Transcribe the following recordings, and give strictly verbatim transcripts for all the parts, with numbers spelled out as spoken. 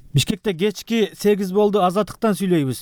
Бишкекте кечки сегиз болду, Азаттыктан сүйлөйбүз.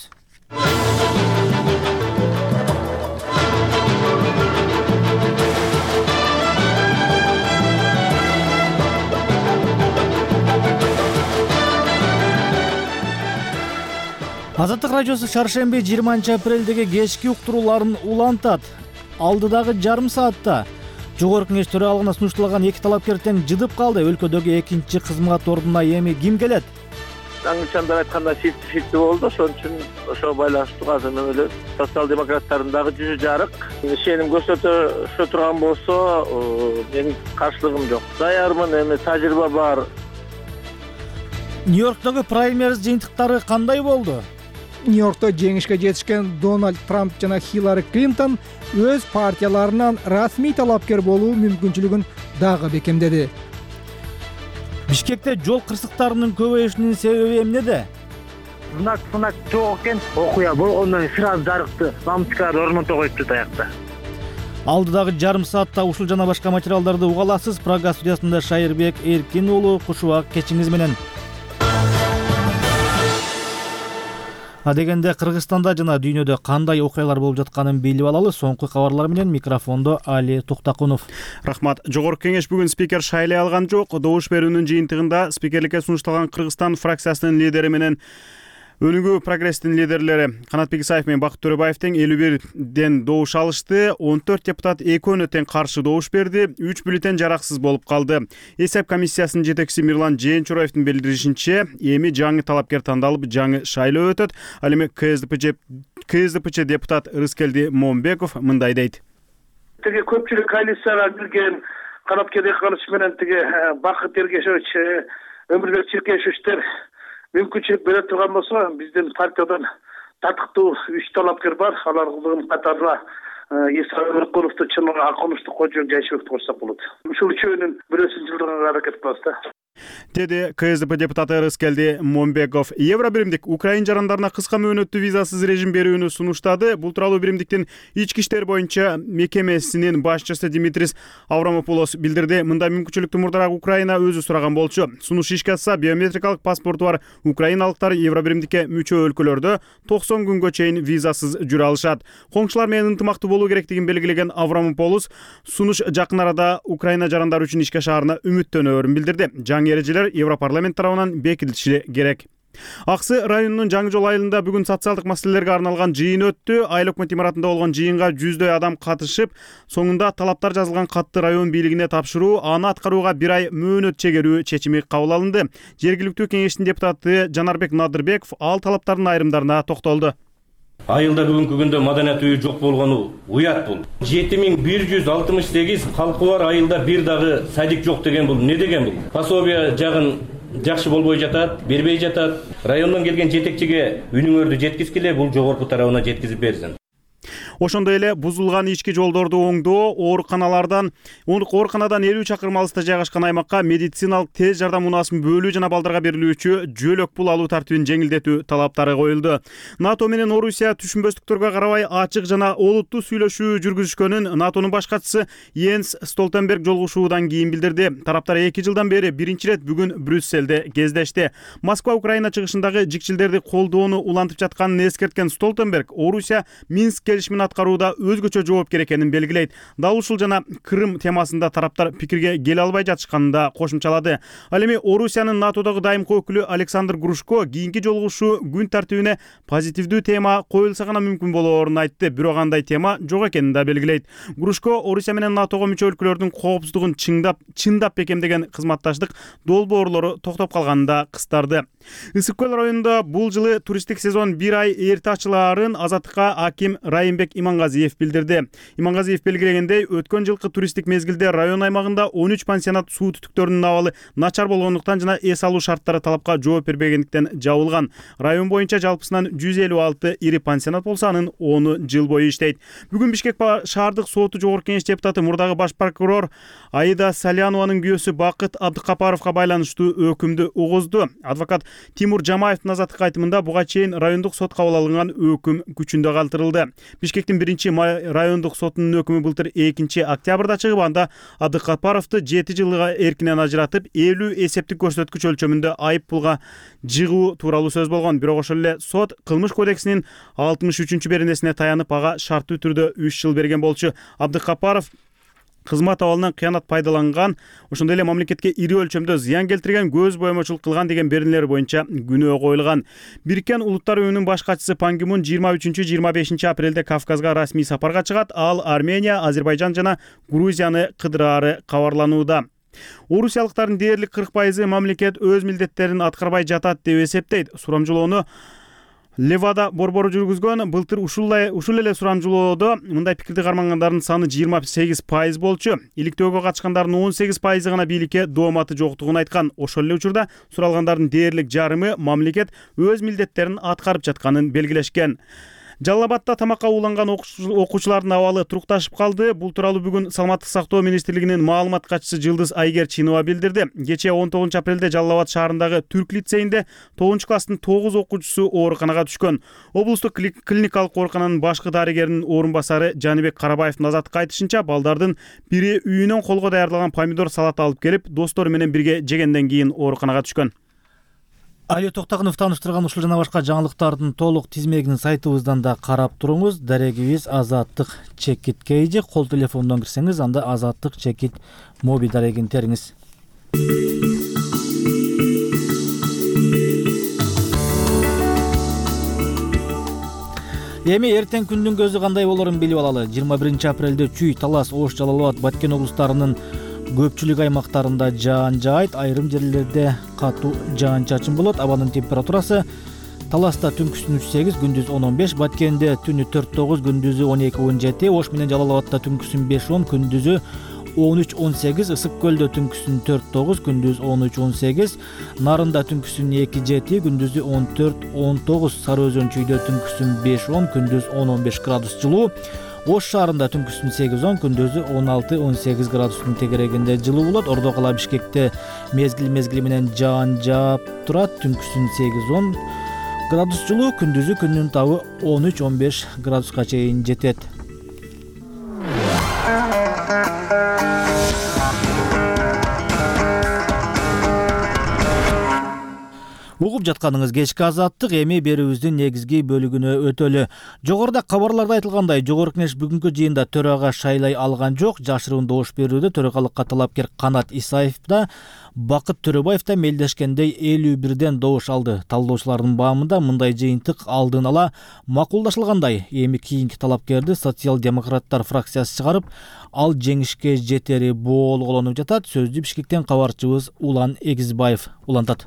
Азаттык радиосу шаршемби жыйырманчы апрелдеги кечки уктурууларын улантат. Алдыдагы жарым саатта Жогорку Кеңеш төралыгына сунушталган эки талапкер тең жыдып калды. Өлкөдөгү экинчи кызмат ордуна эми ким келет? Жаңычандар айтканда шифти-шифти болду. Ошон үчүн ошого байланыштуу азыр эле социал-демократтардын дагы жүзү жарык. Ишеним көрсөтө турган болсо, менин каршылыгым жок. Даярмын, эми тажрыйба бар. Нью-Йорктогу праймериз жыйынтыктары кандай болду? Нью-Йоркто жеңишке жетишкен Дональд Трамп жана Хиллари Клинтон өз партияларынан расмий талапкер болуу мүмкүнчүлүгүн дагы бекемдеди. Бишкекте жол кырсыктарынын көбөйүшүнүн себеби эмнеде? Знак-знак жок экен, окуя болгондон сразу жарыкты лампочкаларды орното коюпту таякта. Алдыдагы жарым саатта ушул жана башка материалдарды уга аласыз. Прага студиясында Шайырбек Эркин уулу, кушубак кечиңиз менен. Адегенде Кыргызстанда жана дүйнөдө кандай окуялар болуп жатканын билип алалы. Соңку кабарлар менен микрофондо Али Туктакунов. Рахмат. Жогорку Кеңеш бүгүн спикер шайлай алган жок. Добуш берүүнүн жыйынтыгында спикерликке сунушталган Кыргызстан фракциясынын лидери менен Өнүгүү прогресстин лидерлери Канатбек Исаев менен Бакыт Төрөбаев тең элүү бирден добуш алышты. он төрт депутат экөөнө тең каршы добуш берди. үч бюллетень жараксыз болуп калды. Эсеп комиссиясынын жетекчиси Мирлан Жээнчураевдин билдиришинче, эми жаңы талапкер тандалып, жаңы шайлоо өтөт. Ал эми КСДПЧ депутат Рыскелди Момбеков мындай дейт. Тиги көпчүлүк коалицияга кирген Канатбек Исаев менен тиги Бакыт Эргешевич, Өмүрбек Чиркешевичтер мүмкүнчүлүк бере турган болсо, биздин партиядан татыктуу үч талапкер бар. Алардын катарында Иса Нуркуловду, Чынар Акуновду, Кожон Жайшыбекти койсок болот. Ушул үчөөнүн бирөөсүн жылдырганга аракет кылабыз да. Деди КСДП депутаты Рыскелди Момбеков. Евро биримдик Украин жарандарына кыска мөөнөттүү визасыз режим берүүнү сунуштады. Бул тууралуу биримдиктин ички иштер боюнча мекемесинин башчысы Димитрис Аврамополос билдирди. Мындай мүмкүнчүлүктү мурдараак Украина өзү сураган болчу. Сунуш ишке ашса, биометрикалык паспорту бар украиналыктар Евро биримдикке мүчө өлкөлөрдө токсон күнгө чейин визасыз жүрө алышат. Коңшулар менен ынтымактуу болуу керектигин белгилеген Аврамополос сунуш жакын арада Украина жарандары үчүн ишке ашаарына үмүттөнөөрүн билдирди. Жаңы эрежелер Европарламент тарабынан бекитилиши керек. Аксы районунун Жаңы жол айылында бүгүн социалдык маселелерге арналган жыйын өттү. Айыл өкмөт имаратында болгон жыйынга жүздөй адам катышып, соңунда талаптар жазылган катты район бийлигине тапшыруу, аны аткарууга бир ай мөөнөт чегерүү чечими кабыл алынды. Жергиликтүү кеңештин депутаты Жанарбек Надырбеков ал талаптардын айрымдарына токтолду. Айылда бүгүнкү күндө маданият үйү жок болгону уят бул. жети миң бир жүз алтымыш сегиз калкы бар айылда бир дагы садик жок деген бул не деген бул? Пособия жагын жакшы болбой жатат, бербей жатат. Райондон келген жетекчиге үнүңөрдү жеткизгиле, бул жогорку тарабына жеткизип берсин. Ошондой эле бузулган ички жолдорду оңдоо, ооруканалардан ооруканадан элүү чакырым алыста жайгашкан аймакка медициналык тез жардам унаасын бөлүү жана балдарга берилүүчү жөлөк пул алуу тартибин жеңилдетүү талаптары коюлду. НАТО менен Орусия түшүнбөстүктөргө карабай ачык жана олуттуу сүйлөшүү жүргүзүшкөнүн НАТОнун баш катчысы Йенс Столтенберг жолугушуудан кийин билдирди. Тараптар эки жылдан бери биринчи ирет бүгүн Брюсселде кездешти. Москва Украина чыгышындагы жикчилдерди колдоону улантып жатканын эскерткен Столтенберг Орусия Минск келишимин аткарууда өзгөчө жоопкер экенин белгилейт. Дал ушул жана Крым темасында тараптар пикирге келе албай жатышканын да кошумчалады. Ал эми Орусиянын НАТОдогу дайымкы өкүлү Александр Грушко кийинки жолугушуу күн тартибине позитивдүү тема коюлса гана мүмкүн болоорун айтты. Бирок андай тема жок экенин да белгилейт. Грушко Орусия менен НАТОго мүчө өлкөлөрдүн коопсуздугун чыңдап, чындап бекемдеген кызматташтык долбоорлору токтоп калганын да кыстарды. Ысык көл районунда бул жылы туристтик сезон бир ай эрте ачылаарын Азаттыкка аким Райымбек Имангазиев билдирди. Имангазиев белгилегендей, өткөн жылкы туристтик мезгилде район аймагында он үч пансионат суу түтүктөрүнүн абалы начар болгондуктан жана эс алуу шарттары талапка жооп бербегендиктен жабылган. Район боюнча жалпысынан жүз элүү алты ири пансионат болсо, анын ону жыл бою иштейт. Бүгүн Бишкек шаардык соту жогорку кеңеш депутаты мурдагы баш прокурор Аида Салянованын күйөөсү Бакыт Абдыкапаровго байланыштуу өкүмдү угузду. Адвокат Тимур Жамаевдин Азаттыкка айтымында буга чейин райондук сот кабыл алынган өкүм күчүндө калтырылды. Бишкектин биринчи райондук сотунун өкүмү былтыр экинчи октябрда чыгып, анда Абдыкапаровду жети жылга эркинен ажыратып, элүү эсептик көрсөткүч өлчөмүндө айып пулга жыгуу тууралуу сөз болгон. Бирок ошол эле сот кылмыш кодексинин алтымыш үчүнчү беренесине таянып, ага шарттуу түрдө үч жыл берген болчу. Абдыкапаров кызмат абалынан кыянат пайдаланган, ошондой эле мамлекетке ири өлчөмдө зыян келтирген, көз боемочулук кылган деген беренелер боюнча күнөө коюлган. Бириккен Улуттар уюмунун баш катчысы Пан Ги Мун жыйырма үчүнчү жыйырма бешинчи апрелде Кавказга расмий сапарга чыгат. Ал Армения, Азербайжан жана Грузияны кыдыраары кабарланууда. Орусиялыктардын дээрлик кырк пайызы мамлекет өз милдеттерин аткарбай жатат деп эсептейт. Сурамжылоону Левада борбору жүргүзгөн. Былтыр ушул ушул эле сурамжылоодо мындай пикирди кармангандардын саны жыйырма сегиз пайыз болчу. Иликтөөгө катышкандардын он сегиз пайызы гана бийликке дооматы жоктугун айткан. Ошол эле учурда суралгандардын дээрлик жарымы мамлекет өз милдеттерин аткарып жатканын белгилешкен. Жалал Абадда тамакка ууланган окуучулардын абалы турукташып калды. Бул тууралуу бүгүн Саламаттык сактоо министрлигинин маалымат катчысы Жылдыз Айгерчинова билдирди. Кечээ он тогузунчу апрелде Жалал Абад шаарындагы Түрк лицейинде тогузунчу класстын тогуз окуучусу ооруканага түшкөн. Облустук клиникалык оорукананын башкы дарыгеринин орун басары Жаныбек Карабаевдин азаттыкка айтышынча, балдардын бири үйүнөн колго даярдалган помидор салат алып келип, достору менен бирге жегенден кийин ооруканага түшкөн. Али Токтогунов тааныштырган ушул жана башка жаңылыктардын толук тизмегин сайтыбыздан да карап туруңуз. Дарегибиз Азаттык чекит кейжи. Кол телефондон кирсеңиз, анда Азаттык чекит моби дарегин териңиз. Эми эртең күндүн көзү кандай болорун билип алалы. жыйырма биринчи апрелде Чүй, Талас, Ош, Жалал Абад, Баткен облустарынын көпчүлүк аймактарында жаан жаайт, айрым жерлерде катуу жаан-чачын болот. Абанын температурасы Таласта түнкүсүн үч сегиз, күндүз он он беш, Баткенде түнү төрт тогуз, күндүзү он эки он жети, Ош менен Жалал Абадта түнкүсүн беш он, күндүзү он үч он сегиз, Ысык көлдө түнкүсүн төрт тогуз, күндүз он үч он сегиз, Нарында түнкүсүн эки жети, күндүзү он төрт он тогуз, Сары Өзөн Чүйдө түнкүсүн беш он, күндүз он он беш градус жылуу, Ош шаарында түнкүсүн сегиз он, күндүзү он алты он сегиз градустун тегерегинде жылуу болот. Ордо кала Бишкекте мезгил мезгили менен жаан жаап турат, түнкүсүн сегиз он градус жылуу, күндүзү күндүн табы он үч он беш градуска чейин жетет. Угуп жатканыңыз кечки Азаттык. Эми берүүбүздүн негизги бөлүгүнө өтөлү. Жогоруда кабарларда айтылгандай, Жогорку Кеңеш бүгүнкү жыйында төрага шайлай алган жок. Жашыруун добуш берүүдө төрөгалыкка талапкер Канат Исаев да, Бакыт Төрөбаев да мелдешкендей элүү бирден добуш алды. Талдоочулардын баамында мындай жыйынтык алдын ала макулдашылгандай. Эми кийинки талапкерди социал-демократтар фракциясы чыгарып, ал жеңишке жетери болголонуп жатат. Сөздү Бишкектен кабарчыбыз Улан Эгизбаев улантат.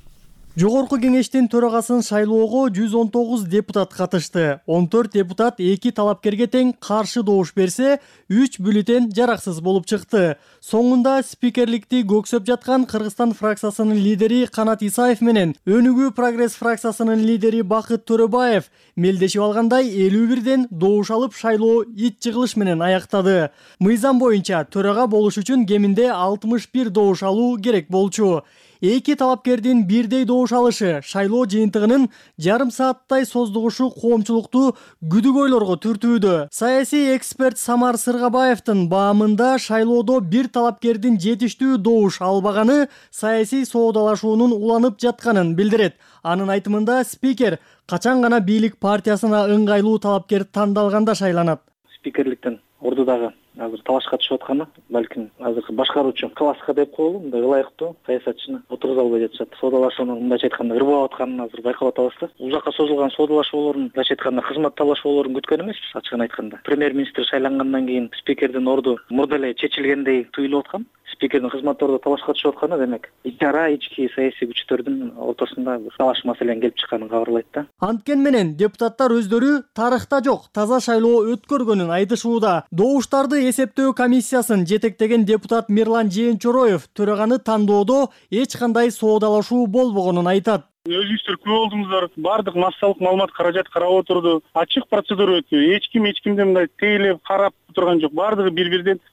Жогорку Кеңештин төрагасын шайлоого жүз он тогуз депутат катышты. он төрт депутат эки талапкерге тең каршы добуш берсе, үч бюллетень жараксыз болуп чыкты. Соңунда спикерликти көксөп жаткан Кыргызстан фракциясынын лидери Канат Исаев менен Өнүгүү Прогресс фракциясынын лидери Бакыт Төрөбаев мелдешип алгандай элүү бирден добуш алып, шайлоо ит жыгылыш менен аяктады. Мыйзам боюнча төрага болуш үчүн кеминде алтымыш бир добуш алуу керек болчу. Эки талапкердин бирдей добуш алышы шайлоо жыйынтыгынын жарым сааттай создугушу коомчулукту күдүгөйлөргө түртүүдө. Саясий эксперт Самар Сыргабаевдин баамында шайлоодо бир талапкердин жетиштүү добуш албаганы саясий соодалашуунун уланып жатканын билдирет. Анын айтымында спикер качан гана бийлик партиясына ыңгайлуу талапкер тандалганда шайланат. Спикерликтен ордудагы азыр талашка түшүп атканы, балким азыркы башкаруучу класска деп коелу, мындай ылайыктуу саясатчыны отургуза албай жатышат. Соодалашуунун мындайча айтканда ырбап атканын азыр байкап атабыз да. Узакка созулган соодалашуулордун, мындайча айтканда кызмат талашуулорун күткөн эмеспиз, ачыгын айтканда. Премьер-министр шайлангандан кийин спикердин орду мурда эле чечилгендей туюлуп аткан. Спикердин кызматтордо талашка түшүп атканы демек ичара ички саясий күчтөрдүн ортосунда талаш маселен келип чыкканын кабарлайт да. Анткен менен депутаттар өздөрү тарыхта жок таза шайлоо өткөргөнүн айтышууда. Добуштарды эсептөө комиссиясын жетектеген депутат Мирлан Жээнчороев төраганы тандоодо эч кандай соодалашуу болбогонун айтат. Өзүңүздөр күбө болдуңуздар, баардык массалык маалымат каражат карап отурду. Ачык процедура өттү. Эч ким эч кимден мындай тейлеп карап турган жок. Баардыгы бири-бирден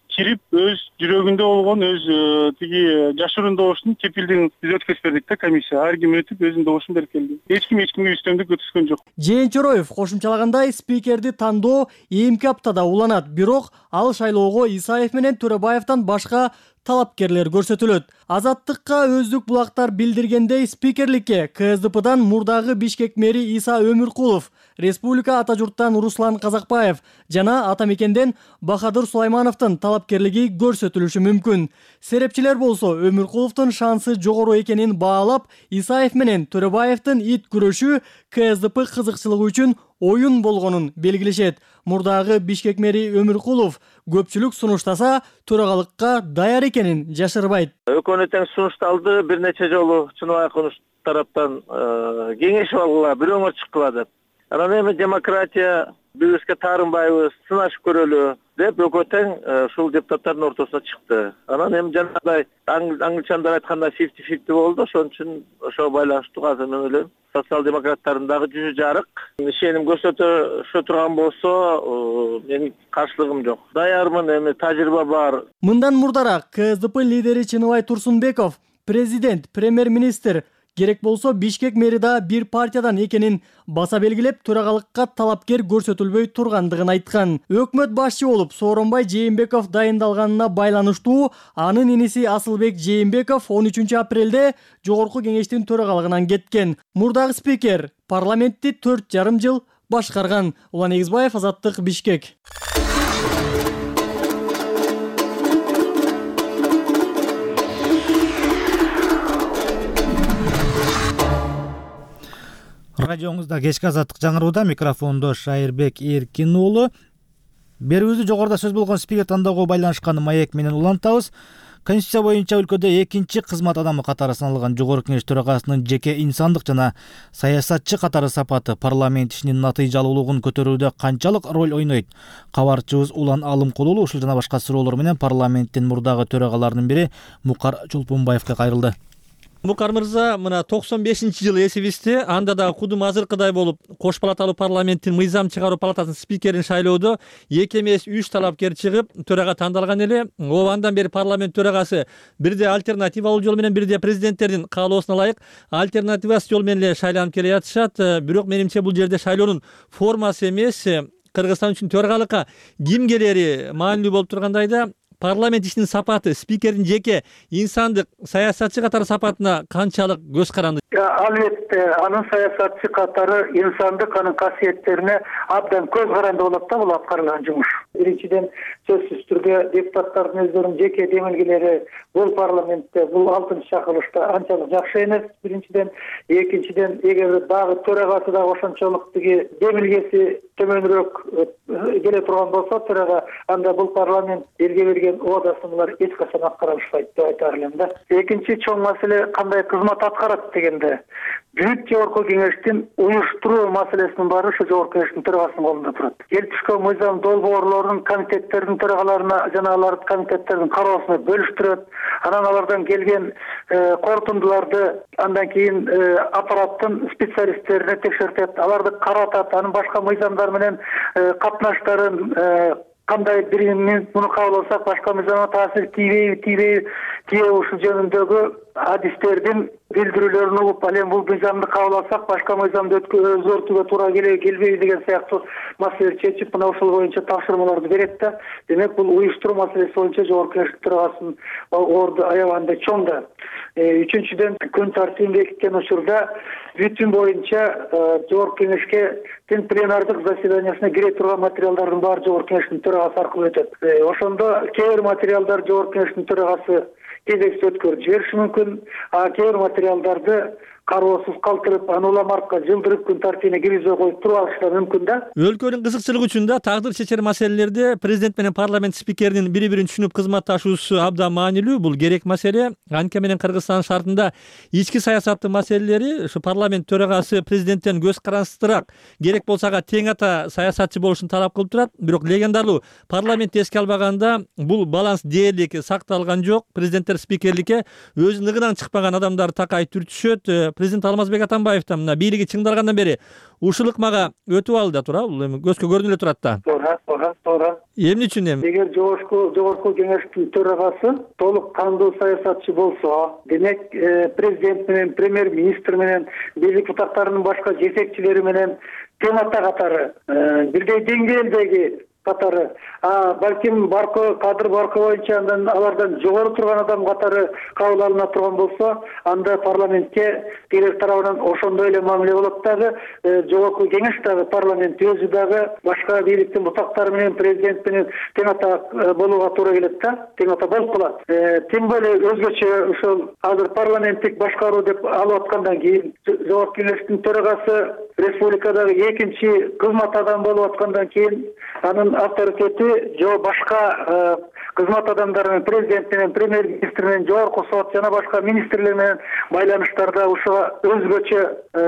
кирип өз жүрөгүндө болгон өз тиги жашыруун добуштун кепилдигин биз өткөзүп бердик да комиссия. Ар ким өтүп өзүнүн добушун берип келди. Эч ким эч кимге үстөмдүк өткөзгөн жок. Жээнчороев кошумчалагандай, спикерди тандоо эмки аптада уланат, бирок ал шайлоого Исаев менен Төрөбаевден башка талапкерлер көрсөтүлөт. Азаттыкка өздүк булактар билдиргендей, спикерликке КСДПдан мурдагы Бишкек мэри Иса Өмүркулов, республика ата журттан Руслан Казакбаев жана ата мекенден Бахадыр Сулаймановдун талапкерлиги көрсөтүлүшү мүмкүн. Серепчилер болсо Өмүркуловдун шансы жогору экенин баалап, Исаев менен Төрөбаевдин ит күрөшү КСДП кызыкчылыгы үчүн оюн болгонун белгилешет. Мурдагы Бишкек мэри Өмүркулов көпчүлүк сунуштаса, төрагалыкка даяр экенин жашырбайт. Өкөнө тең сунушталды, бир нече жолу Чыныбай Кунуш тараптан кеңешип алгыла, бирөөңөр чыккыла деп. Анан эми демократия бирибизге таарынбайбыз, сынашып көрөлү деп өкө тең ушул депутаттардын ортосуна чыкты. Анан эми жанагындай англичандар айткандай фифти фифти болду. Ошон үчүн ошого байланыштуу азыр мен ойлойм, социал-демократтардын дагы жүзү жарык. Ишеним көрсөтө турган болсо, менин каршылыгым жок. Даярмын, эми тажрыйба бар. Мындан мурдараак КСДП лидери Чыныбай Турсунбеков, президент, премьер-министр керек болсо Бишкек мэри да бир партиядан экенин баса белгилеп, төрагалыкка талапкер көрсөтүлбөй тургандыгын айткан. Өкмөт башчы болуп Сооронбай Жээнбеков дайындалганына байланыштуу анын иниси Асылбек Жээнбеков он үчүнчү апрелде жогорку кеңештин төрагалыгынан кеткен. Мурдагы спикер парламентти төрт жарым жыл башкарган. Улан Эгизбаев, Азаттык, Бишкек. Радиоңузда кечки Азаттык жаңырууда, микрофондо Шайырбек Эркин уулу. Берүүбүздү жогоруда сөз болгон спикер тандоого байланышкан маек менен улантабыз. Конституция боюнча өлкөдө экинчи кызмат адамы катары саналган Жогорку Кеңеш төрагасынын жеке инсандык жана саясатчы катары сапаты парламент ишинин натыйжалуулугун көтөрүүдө канчалык роль ойнойт? Кабарчыбыз Улан Алымкулуу ушул жана башка суроолор менен парламенттин мурдагы төрагаларынын бири Мукар Чолпонбаевга кайрылды. Мукар мырза, мына токсон бешинчи жылы эсибизде, анда дагы кудум азыркыдай болуп, кош палаталуу парламенттин мыйзам чыгаруу палатасынын спикерин шайлоодо эки эмес үч талапкер чыгып, төрага тандалган эле. Ооба андан бери парламент төрагасы бирде альтернативалуу жол менен, бирде президенттердин каалоосуна ылайык альтернативасыз жол менен эле шайланып келе жатышат. Бирок менимче бул жерде шайлоонун формасы эмес, Кыргызстан үчүн төрагалыкка ким келери маанилүү болуп тургандай да, парламент ишинин сапаты, спикердин жеке инсандык саясатчы катары сапатына канчалык көз каранды? Албетте, анын саясатчы катары инсандык анын касиеттерине абдан көз каранды болот да бул аткарылган жумуш. Биринчиден, сөзсүз түрдө депутаттардын өздөрүнүн жеке демилгелери бул парламентте, бул алтынчы чакырылышта анчалык жакшы эмес. Биринчиден, экинчиден, эгер дагы төрагасы дагы ошончолук тиги демилгеси төмөнүрөөк келе турган болсо, төрага анда бул парламент элге берген оодасы булар эч качан аткарылышпайт деп айтаар элем да. Экинчи чоң маселе кандай кызмат аткарат дегенде, бүт жогорку кеңештин уюштуруу маселесинин баары ушу жогорку кеңештин төрагасынын колунда турат. Келип түшкөн мыйзам долбоорлорун комитеттердин төрагаларына жана алардын комитеттердин кароосуна бөлүштүрөт. Анан алардан келген корутундуларды андан кийин аппараттын специалисттерине текшертет, аларды каратат, анын башка мыйзамдар менен катнаштарын кандай биринин муну кабыл алсак башка мыйзамга таасир тийбейби, тийбейби, тие ушул жөнүндөгү адистердин билдирүүлөрүн угуп, ал эми бул мыйзамды кабыл алсак башка мыйзамды өзгөртүүгө туура келеби, келбейби деген сыяктуу маселелерди чечип, мына ушул боюнча тапшырмаларды берет да. Демек, бул уюштуруу маселеси боюнча жогорку кеңештин төрагасынын орду аябагандай чоң да. Үчүнчүдөн, күн тартибин бекиткен учурда бүтүн боюнча жогорку кеңешке пленардык заседаниясына кире турган материалдардын баары жогорку кеңештин төрагасы аркылуу өтөт. Ошондо кээ бир материалдар жогорку кеңештин төрагасы кезекти өткөрүп жибериши мүмкүн, а кээ бир материалдарды кароосуз калтырып, аны улам артка жылдырып күн тартибине киргизбей коюп туруп алышы да мүмкүн да. Өлкөнүн кызыкчылыгы үчүн да тагдыр чечер маселелерде президент менен парламент спикеринин бири-бирин түшүнүп кызматташуусу абдан маанилүү. Бул керек маселе. Анткени менен Кыргызстан шартында ички саясаттын маселелери ушу парламент төрагасы президенттен көз карансыздыраак, керек болсо ага тең ата саясатчы болушун талап кылып турат. Бирок легендарлуу парламентти эске албаганда бул баланс дээрлик сакталган жок. Президенттер спикерликке өзүнүн ыгынан чыкпаган адамдар такай түртүшөт. президент Алмазбек Атамбаевдин мына бийлиги чыңдалгандан бери ушул ыкмага өтүп алды да туура, бул эми көзгө көрүнүп эле турат да. Туура, туура, туура. Эмне үчүн эми? Эгер жогорку жогорку кеңештин төрагасы толук кандуу саясатчы болсо, демек президент менен, премьер-министр менен, бийлик бутактарынын башка жетекчилери менен тең ата катары, бирдей деңгээлдеги катары, а балким Барко кадр Барко боюнча андан алардан жогору турган адам катары кабыл алына турган болсо, анда парламентке тилер тарабынан ошондой эле мамиле болот дагы, жогорку кеңеш дагы, парламент өзү дагы башка бийликтин бутактары менен, президент менен тең ата болууга туура келет да, тең ата болуп калат. Тем более өзгөчө ушул азыр парламенттик башкаруу деп алып аткандан кийин, жогорку кеңештин төрагасы республикадагы экинчи кызмат адам болуп аткандан кийин анын авторитети жо башка кызмат адамдары менен, президент менен, премьер-министр менен, жогорку сот жана башка министрлер менен байланыштарда ушуга өзгөчө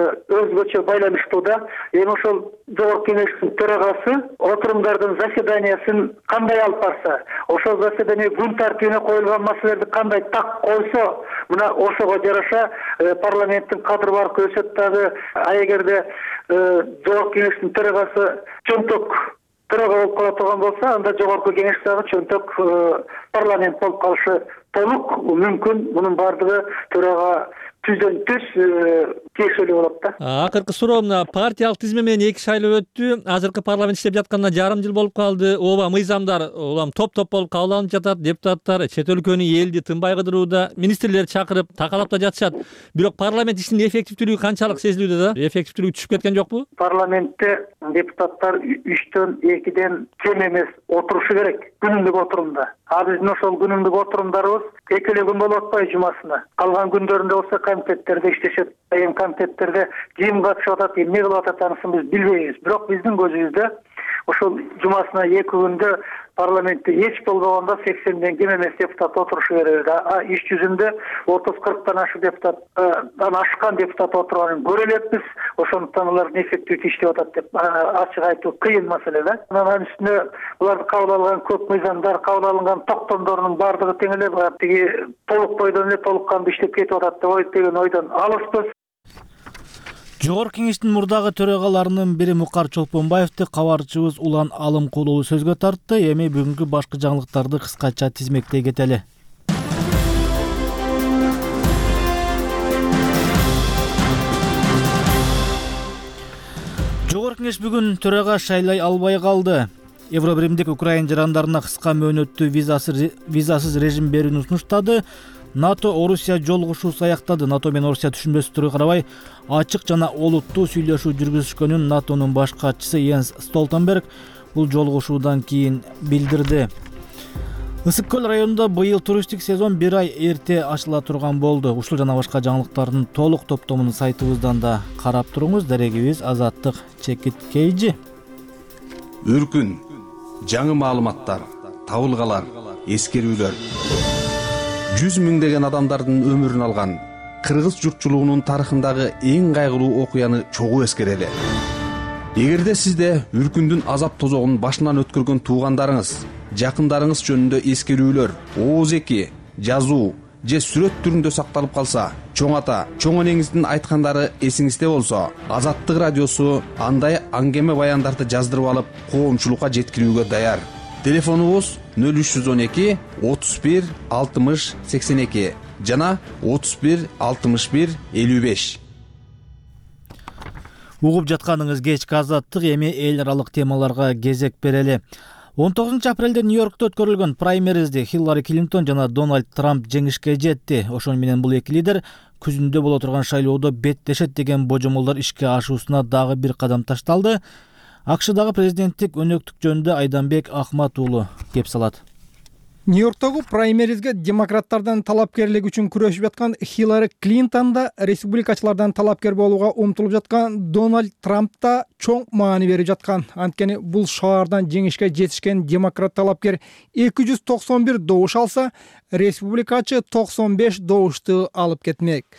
өзгөчө байланыштуу да. Эми ошол жогорку кеңештин төрагасы отурумдардын заседаниясын кандай алып барса, ошол заседание күн тартибине коюлган маселелерди кандай так койсо, мына ошого жараша парламенттин кадыр баркы өсөт дагы. А эгерде жогорку кеңештин төрагасы чөнтөк төрага болуп кала турган болсо, анда жогорку кеңеш дагы чөнтөк парламент болуп калышы толук мүмкүн. Мунун бардыгы төрага түздөн түз тиешелүү болот да. Акыркы суроо, мына партиялык тизме менен эки шайлоо өттү. Азыркы парламент иштеп жатканына жарым жыл болуп калды. Ооба мыйзамдар улам топ-топ болуп кабыл алынып жатат. Депутаттар чет өлкөнүн элди тынбай кыдырууда, министрлер чакырып такалап да жатышат. Бирок парламент ишинин эффективдүүлүгү канчалык сезилүүдө да? Эффективдүүлүгү түшүп кеткен жокпу? Парламентте депутаттар үчтөн экиден кем эмес отурушу керек күнүмдүк отурумда. А биздин ошол күнүмдүк отурумдарыбыз эки эле күн болуп атпайбы жумасына. Калган күндөрүндө болсо комитеттерде иштешет. Эми комитеттерде ким катышып атат, эмне кылып атат, анысын биз билбейбиз. Бирок биздин көзүбүздө ошол жумасына эки күндө парламентте эч болбогондо сексенден кем эмес депутат отурушу керек. А иш жүзүндө отуз кырктан ашык депутаттан ашкан депутат отурганын көрө элекпиз. Ошондуктан алардын эффективдүү иштеп атат деп ачык айтуу кыйын маселе да. Анын үстүнө буларды кабыл алган көп мыйзамдар, кабыл алынган токтомдордун бардыгы тең эле тиги толук бойдон эле толук кандуу иштеп кетип атат деп ой деген ойдон алыспыз. Жогорку кеңештин мурдагы төрагаларынын бири Мукар Чолпонбаевди кабарчыбыз Улан Алымкулуу сөзгө тартты. Эми бүгүнкү башкы жаңылыктарды кыскача тизмектей кетели. Жогорку кеңеш бүгүн төрага шайлай албай калды. Евробиримдик Украина жарандарына кыска мөөнөттүү визасыз режим берүүнү сунуштады. НАТО Орусия жолугушуусу аяктады. НАТО менен Орусия түшүнбөстүктөргө карабай ачык жана олуттуу сүйлөшүү жүргүзүшкөнүн NATOнун баш катчысы Йенс Столтенберг бул жолугушуудан кийин билдирди. Ысык көл районунда быйыл туристтик сезон бир ай эрте ачыла турган болду. Ушул жана башка жаңылыктардын толук топтомун сайтыбыздан да карап туруңуз. Дарегибиз Азаттык Чекиткейжи. Үркүн, жаңы маалыматтар, табылгалар, эскерүүлөр. жүз миңдеген адамдардын өмүрүн алган кыргыз журтчулугунун тарыхындагы эң кайгылуу окуяны чогуу эскерели. Эгерде сизде үркүндүн азап тозогун башынан өткөргөн туугандарыңыз, жакындарыңыз жөнүндө эскерүүлөр, ооз эки, жазуу же сүрөт түрүндө сакталып калса, чоң ата, чоң энеңиздин айткандары эсиңизде болсо, Азаттык радиосу андай аңгеме баяндарды жаздырып алып, коомчулукка жеткирүүгө даяр. Телефонубуз нөл үч жүз он эки отуз бир алтымыш сексен эки жана отуз бир алтымыш бир элүү беш. Угуп жатканыңыз кечки Азаттык, эми эл аралык темаларга кезек берели. он тогузунчу апрелде Нью-Йоркто өткөрүлгөн праймеризде Хиллари Клинтон жана Дональд Трамп жеңишке жетти. Ошон менен бул эки лидер күзүндө боло турган шайлоодо беттешет деген божомолдор ишке ашуусуна дагы бир кадам ташталды. АКШдагы президенттик өнөктүк жөнүндө Айданбек Ахмат уулу кеп салат. Нью-Йорктогу праймеризге демократтардан талапкерлик үчүн күрөшүп жаткан Хиллари Клинтон да, республикачылардан талапкер болууга умтулуп жаткан Дональд Трамп да чоң маани берип жаткан. Анткени бул шаардан жеңишке жетишкен демократ талапкер эки жүз токсон бир добуш алса, республикачы токсон беш добушту алып кетмек.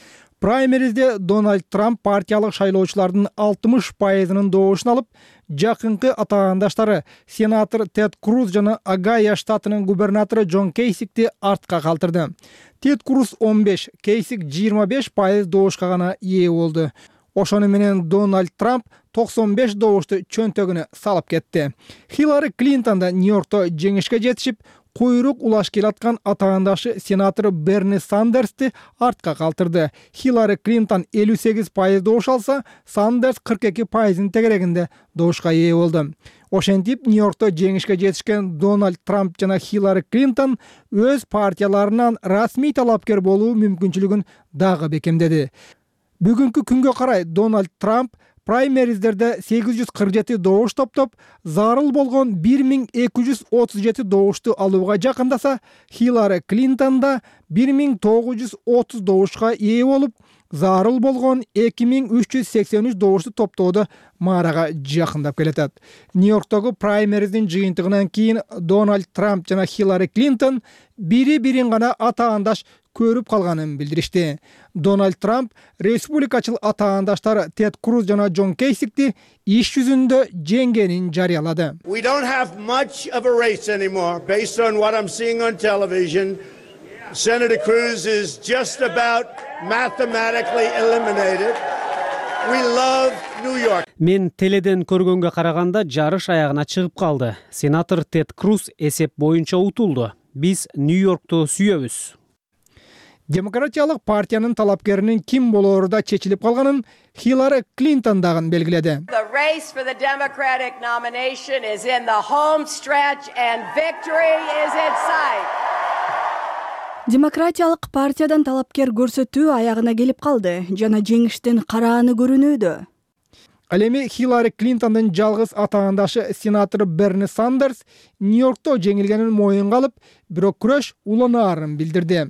Праймеризде Дональд Трамп партиялык шайлоочулардын алтымыш пайызынын добушун алып, жакынкы атаандаштары сенатор Тед Круз жана Огайо штатынын губернатору Джон Кейсикти артка калтырды. Тед Круз он беш, Кейсик жыйырма беш пайыз добушка гана ээ болду. Ошону менен Дональд Трамп токсон беш добушту чөнтөгүнө салып кетти. Хиллари Клинтон да Нью-Йоркто жеңишке жетишип, куйрук улаш келаткан атаандашы сенатор Берни Сандерсти артка калтырды. Хиллари Клинтон элүү сегиз пайыз добуш алса, Сандерс кырк эки пайыздын тегерегинде добушка ээ болду. Ошентип Нью-Йоркто жеңишке жетишкен Дональд Трамп жана Хиллари Клинтон өз партияларынан расмий талапкер болуу мүмкүнчүлүгүн дагы бекемдеди. Бүгүнкү күнгө карай Дональд Трамп праймериздерде сегиз жүз кырк жети добуш топтоп, зарыл болгон бир миң эки жүз отуз жети добушту алууга жакындаса, Хиллари Клинтон да бир миң тогуз жүз отуз добушка ээ болуп, зарыл болгон эки миң үч жүз сексен үч добушту топтоодо маарага жакындап келатат. Нью-Йорктогу праймериздин жыйынтыгынан кийин Дональд Трамп жана Хиллари Клинтон бири-бирин гана атаандаш көрүп калганын билдиришти. Дональд Трамп республикачыл атаандаштары Тед Круз жана Джон Кейсикти иш жүзүндө жеңгенин жарыялады. We don't have much of a race anymore based on what I'm seeing on television. Senator Cruz is just about mathematically eliminated. We love New York. Мен теледен көргөнгө караганда жарыш аягына чыгып калды. Сенатор Тед Круз эсеп боюнча утулду. Биз Нью-Йоркту сүйөбүз. Демократиялык партиянын талапкеринин ким болоору да чечилип калганын Хиллари Клинтон дагы белгиледи. The race for the Democratic nomination is in the home stretch and victory is in sight. Демократиялык партиядан талапкер көрсөтүү аягына келип калды жана жеңиштин карааны көрүнүүдө. Ал эми Хиллари Клинтондун жалгыз атаандашы сенатор Берни Сандерс Нью-Йоркто жеңилгенин моюнга алып, бирок күрөш уланаарын билдирди.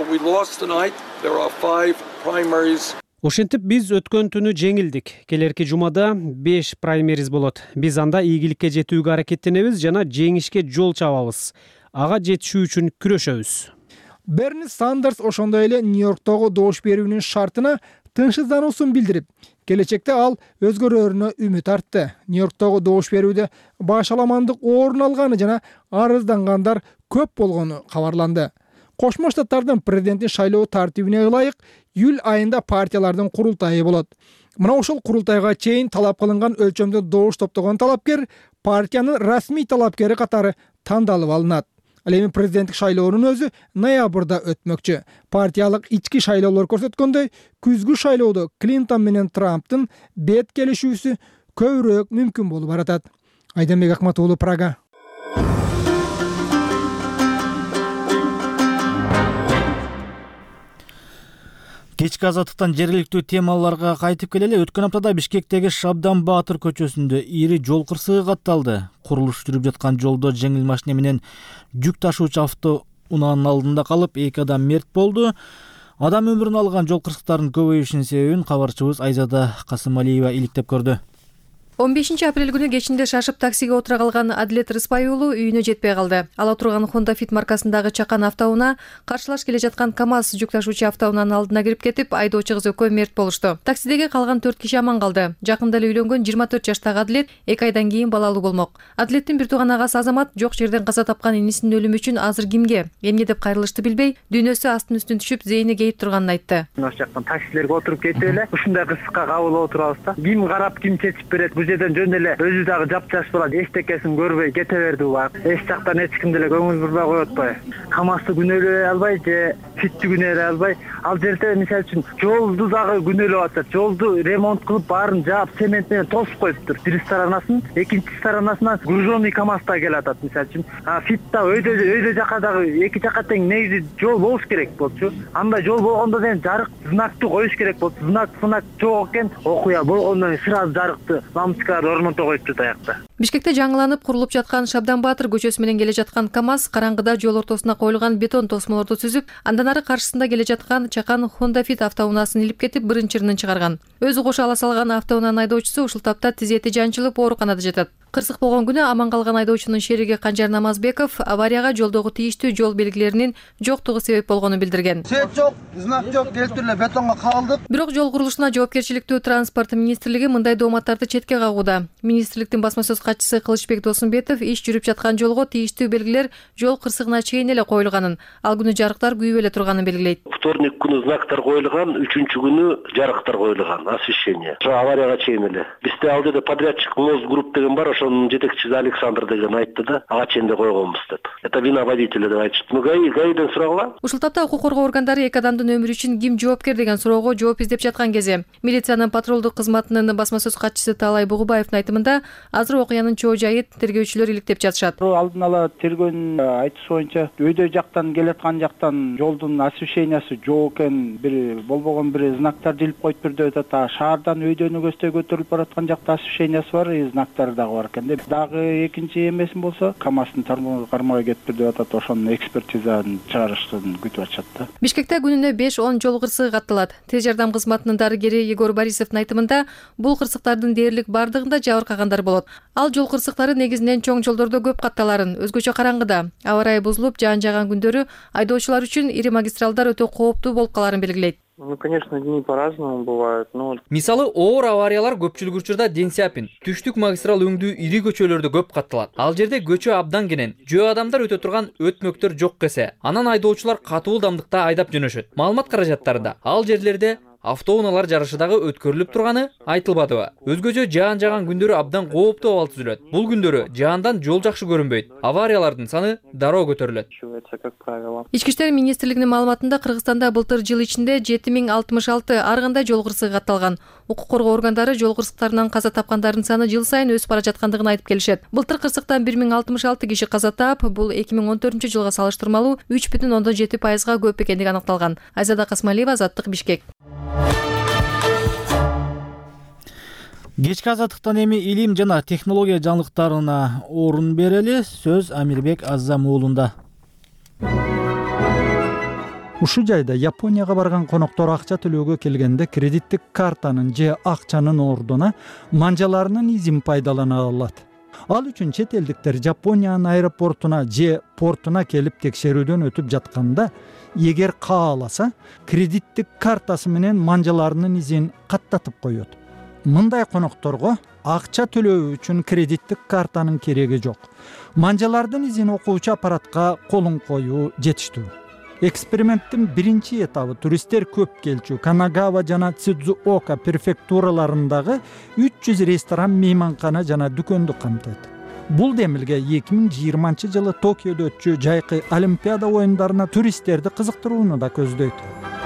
Ошентип биз өткөн түнү жеңилдик. Келерки жумада беш праймериз болот. Биз анда ийгиликке жетүүгө аракеттенебиз жана жеңишке жол чабабыз. Ага жетишүү үчүн күрөшөбүз. Берни Сандерс ошондой эле Нью-Йорктогу добуш берүүнүн шартына тынчсыздануусун билдирип, келечекте ал өзгөрөөрүнө үмүт артты. Нью-Йорктогу добуш берүүдө башаламандык орун алганы жана арыздангандар көп болгону кабарланды. Кошмо Штаттардын президенттин шайлоо тартибине ылайык июль айында партиялардын курултайы болот. Мына ошол курултайга чейин талап кылынган өлчөмдө добуш топтогон талапкер партиянын расмий талапкери катары тандалып алынат. Ал эми президенттик шайлоонун өзү ноябрда өтмөкчү. Партиялык ички шайлоолор көрсөткөндөй, күзгү шайлоодо Клинтон менен Трамптын бет келишүүсү көбүрөөк мүмкүн болуп баратат. Айданбек Акматуулу, Прага. Кечки азаттыктан жергиликтүү темаларга кайтып келели. Өткөн аптада Бишкектеги Шабдан Баатыр көчөсүндө ири жол кырсыгы катталды. Курулуш жүрүп жаткан жолдо жеңил машина менен жүк ташуучу авто унаанын алдында калып, эки адам мерт болду. Адам өмүрүн алган жол кырсыктарынын көбөйүшүнүн себебин кабарчыбыз Айзада Касымалиева иликтеп көрдү. он бешинчи апрель күнү кечинде шашып таксиге отура калган Адилет Рыспай уулу үйүнө жетпей калды. Ала турган Honda Fit маркасындагы чакан автоунаа каршылаш келе жаткан КамАЗ жүк ташуучу автоунаанын алдына кирип кетип, айдоочу кыз экөө мерт болушту. Таксидеги калган төрт киши аман калды. Жакында эле үйлөнгөн жыйырма төрт жаштагы Адилет эки айдан кийин балалуу болмок. Адилеттин бир тууган агасы Азамат жок жерден каза тапкан инисинин өлүмү үчүн азыр кимге, эмне деп кайрылышты билбей, дүйнөсү астын үстүн түшүп, зейини кейип турганын айтты. Ошол жактан таксилерге отуруп кетип эле ушундай кырсыкка кабыл отурабыз да. Ким карап, ким чечип берет, бул жерден жөн эле өзү дагы жапжаш балат эчтекесин көрбөй кете берди бак. Эч жактан эч ким деле көңүл бурбай коет атпайбы. КамАЗды күнөөлөй албай же Фитти күнөөлөй албай, ал жерде мисалы үчүн жолду дагы күнөөлөп атат. Жолду ремонт кылып баарын жаап цемент менен тосуп коюптур. Бир сторонасын, экинчи сторонасынан груженный КамАЗ да келе атат мисалы үчүн. А Фитта өйдө өйдө жака дагы эки жака тең негизи жол болуш керек болчу. Андай жол болгондо ден жарык знакты коюш керек болчу. Знак сынак жок экен. Окуя болгондон сразу жарыкты лампочкаларды ормонто коюпту таякта. Бишкекте жаңыланып курулуп жаткан Шабдан Баатыр көчөсү менен келе жаткан КАМАЗ караңгыда жол ортосуна коюлган бетон тосмолорду түзүп, андан ары каршысында келе жаткан чакан Honda Fit автоунаасын илип кетип, биринчи чырынын чыгарган. Өзү кошо ала салган автоунаанын айдоочусу ушул тапта тизети жанчылып ооруканада жатат. Кырсык болгон күнү аман калган айдоочунун шериги Канжар Намазбеков аварияга жолдогу тийиштүү жол белгилеринин жоктугу себеп болгонун билдирген. Свет жок, знак жок, келип эле бетонго калдык. Бирок жол курулушуна жоопкерчиликтүү транспорт министрлиги мындай дооматтарды четке кагууда. Министрликтин басма сөз катчысы Кылычбек Досунбетов иш жүрүп жаткан жолго тийиштүү белгилер жол кырсыгына чейин эле коюлганын, ал күнү жарыктар күйүп эле турганын белгилейт. Вторник күнү знактар коюлган, үчүнчү күнү жарыктар коюлган, освещение. Ошо аварияга чейин эле. Бизде ал жерде подрядчик Моз групп деген бар, ошонун жетекчиси Александр деген айтты да, ага чейин эле койгонбуз деп. Это вина водителя деп айтышты. Ну ГАИ, ГАИден сурагыла. Ушул тапта укук коргоо органдары эки адамдын өмүрү үчүн ким жоопкер деген суроого жооп издеп жаткан кезде милициянын патрулдук кызматынын басма сөз катчысы Таалай Бугубаевдин айтымында азыр окуянын чоо жайын тергөөчүлөр иликтеп жатышат. Алдын ала тергөөнүн айтышы боюнча өйдө жактан келаткан жактан жолдун освещениясы жок экен, бир болбогон бир знактарды илип коюп бир деп атат. Шаардан өйдөнү көздөй көтөрүлүп бараткан жакта освещениясы бар, знактары дагы бар экен деп. Дагы экинчи эмесин болсо КАМАЗдын тармагы кармагай кетти деп атат. Ошонун экспертизасын чыгарышын күтүп атышат да. Бишкекте күнүнө беш он жол кырсыгы катталат. Тез жардам кызматынын дарыгери Егор Борисовдун айтымында бул кырсыктардын дээрлик бардыгында жабыркагандар болот. Ал жол кырсыктары негизинен чоң жолдордо көп катталарын, өзгөчө караңгыда, аба ырайы бузулуп, жаан жааган күндөрү айдоочулар үчүн ири магистралдар өтө кооптуу болуп каларын белгилейт. Ну, конечно, дни по-разному бывают, но... Мисалы, оор авариялар көпчүлүк учурда Ден Сяпин, түштүк магистрал өңдүү ири көчөлөрдө көп катталат. Ал жерде көчө абдан кенен, жөө адамдар өтө турган өтмөктөр жок кесе, анан айдоочулар катуу ылдамдыкта айдап жөнөшөт. Маалымат каражаттарында ал жерлерде автоунаалар жарышы дагы өткөрүлүп турганы айтылбадыбы. Өзгөчө жаан жааган күндөрү абдан кооптуу абал түзүлөт. Бул күндөрү жаандан жол жакшы көрүнбөйт. Авариялардын саны дароо көтөрүлөт. Ички иштер министрлигинин маалыматында Кыргызстанда былтыр жыл ичинде жети миң алтымыш алты ар кандай жол кырсыгы катталган. Укук коргоо органдары жол кырсыктарынан каза тапкандардын саны жыл сайын өсүп бара жаткандыгын айтып келишет. Былтыр кырсыктан бир миң алтымыш алты киши каза таап, бул эки миң он төртүнчү жылга салыштырмалуу үч бүтүн ондон жети пайызга көп экендиги аныкталган. Айзада Касмалиева, Азаттык, Бишкек. Кечки азаттыктан эми илим жана технология жаңылыктарына орун берели. Сөз Амирбек Аззам уулунда. Ушул жайда Японияга барган коноктор акча төлөөгө келгенде кредиттик картанын же акчанын ордуна манжаларынын изин пайдалана алат. Ал үчүн чет элдиктер Япониянын аэропортуна же портуна келип текшерүүдөн өтүп жатканда, эгер кааласа, кредиттик картасы менен манжаларынын изин каттатып коет. Мындай конокторго акча төлөө үчүн кредиттик картанын кереги жок. Манжалардын изин окуучу аппаратка колун коюу жетиштүү. Эксперименттин биринчи этабы туристтер көп келчү Канагава жана Цидзуока префектураларындагы үч жүз ресторан, мейманкана жана дүкөндү камтыйт. Бул демилге эки миң жыйырманчы жылы Токиодо өтчү жайкы Олимпиада оюндарына туристтерди кызыктырууну да көздөйт.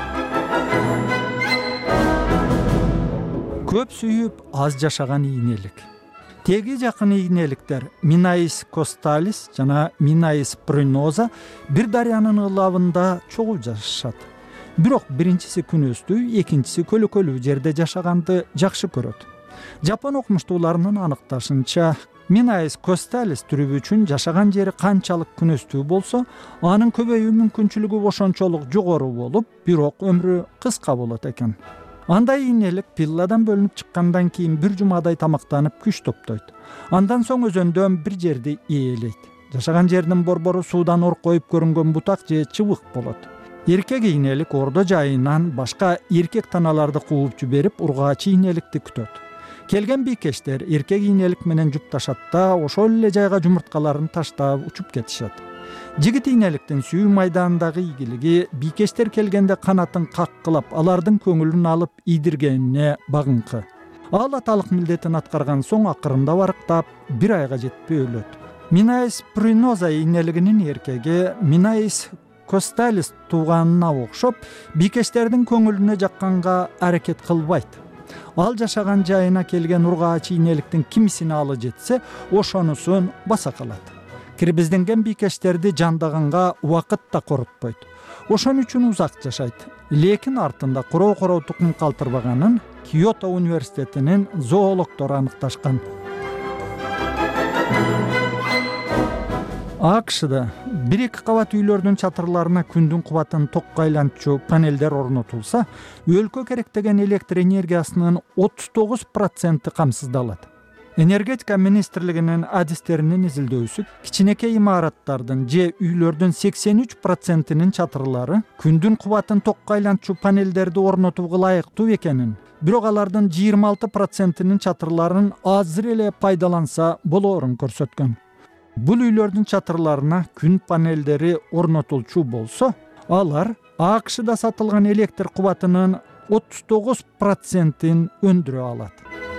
Көп сүйүп, аз жашаган ийнелик. Теги жакын ийнеликтер Минаис Косталис жана Минаис Приноза бир дарыянын ылабында чогуу жашашат. Бирок биринчиси күнөстүү, экинчиси көлөкөлүү жерде жашаганды жакшы көрөт. Жапон окумуштууларынын аныкташынча, Минаис Косталис түрүбү үчүн жашаган жери канчалык күнөстүү болсо, анын көбөйүү мүмкүнчүлүгү ошончолук жогору болуп, бирок өмүрү кыска болот экен. Андай ийнелик пилладан бөлүнүп чыккандан кийин бир жумадай тамактанып күч топтойт. Андан соң өзөндөн бир жерди ээлейт. Жашаган жердин борбору суудан оркоюп көрүнгөн бутак же чыбык болот. Эркек ийнелик ордо жайынан башка эркек таналарды кууп жиберип, ургаач ийнеликти күтөт. Келген бийкештер эркек ийнелик менен жупташат да, ошол эле жайга жумурткаларын таштап учуп кетишет. Жигит ийнеликтин сүйүү майданындагы ийгилиги бийкештер келгенде канатын каккылап, алардын көңүлүн алып ийдиргенине багыңкы. Ал аталык милдетин аткарган соң акырында барыктап, бир айга жетпей өлөт. Минаис Приноза ийнелигинин эркеги Минаис Косталис тууганына окшоп, бийкештердин көңүлүнө жакканга аракет кылбайт. Ал жашаган жайына келген ургаач ийнеликтин кимисине алы жетсе, ошонусун баса калат. Кирбизденген бийкештерди жандаганга убакыт да корутпойт. Ошон үчүн узак жашайт. Лекин артында куроо-короо тукум калтырбаганын Киото университетинин зоологдору аныкташкан. акшда бир эки кабат үйлөрдүн чатырларына күндүн кубатын токко айлантчу панелдер орнотулса, өлкө керектеген электр энергиясынын отуз тогуз проценти камсыздалат. Энергетика министрлигинин адистеринин изилдөөсү кичинекей имараттардын же үйлөрдүн сексен үч процентинин чатырлары күндүн кубатын токко айлантчу панелдерди орнотууга ылайыктуу экенин, бирок алардын жыйырма алты процентинин чатырларын азыр эле пайдаланса болоорун көрсөткөн. Бул үйлөрдүн чатырларына күн панелдери орнотулчу болсо, алар акшда сатылган электр кубатынын отуз тогуз процентин өндүрө алат.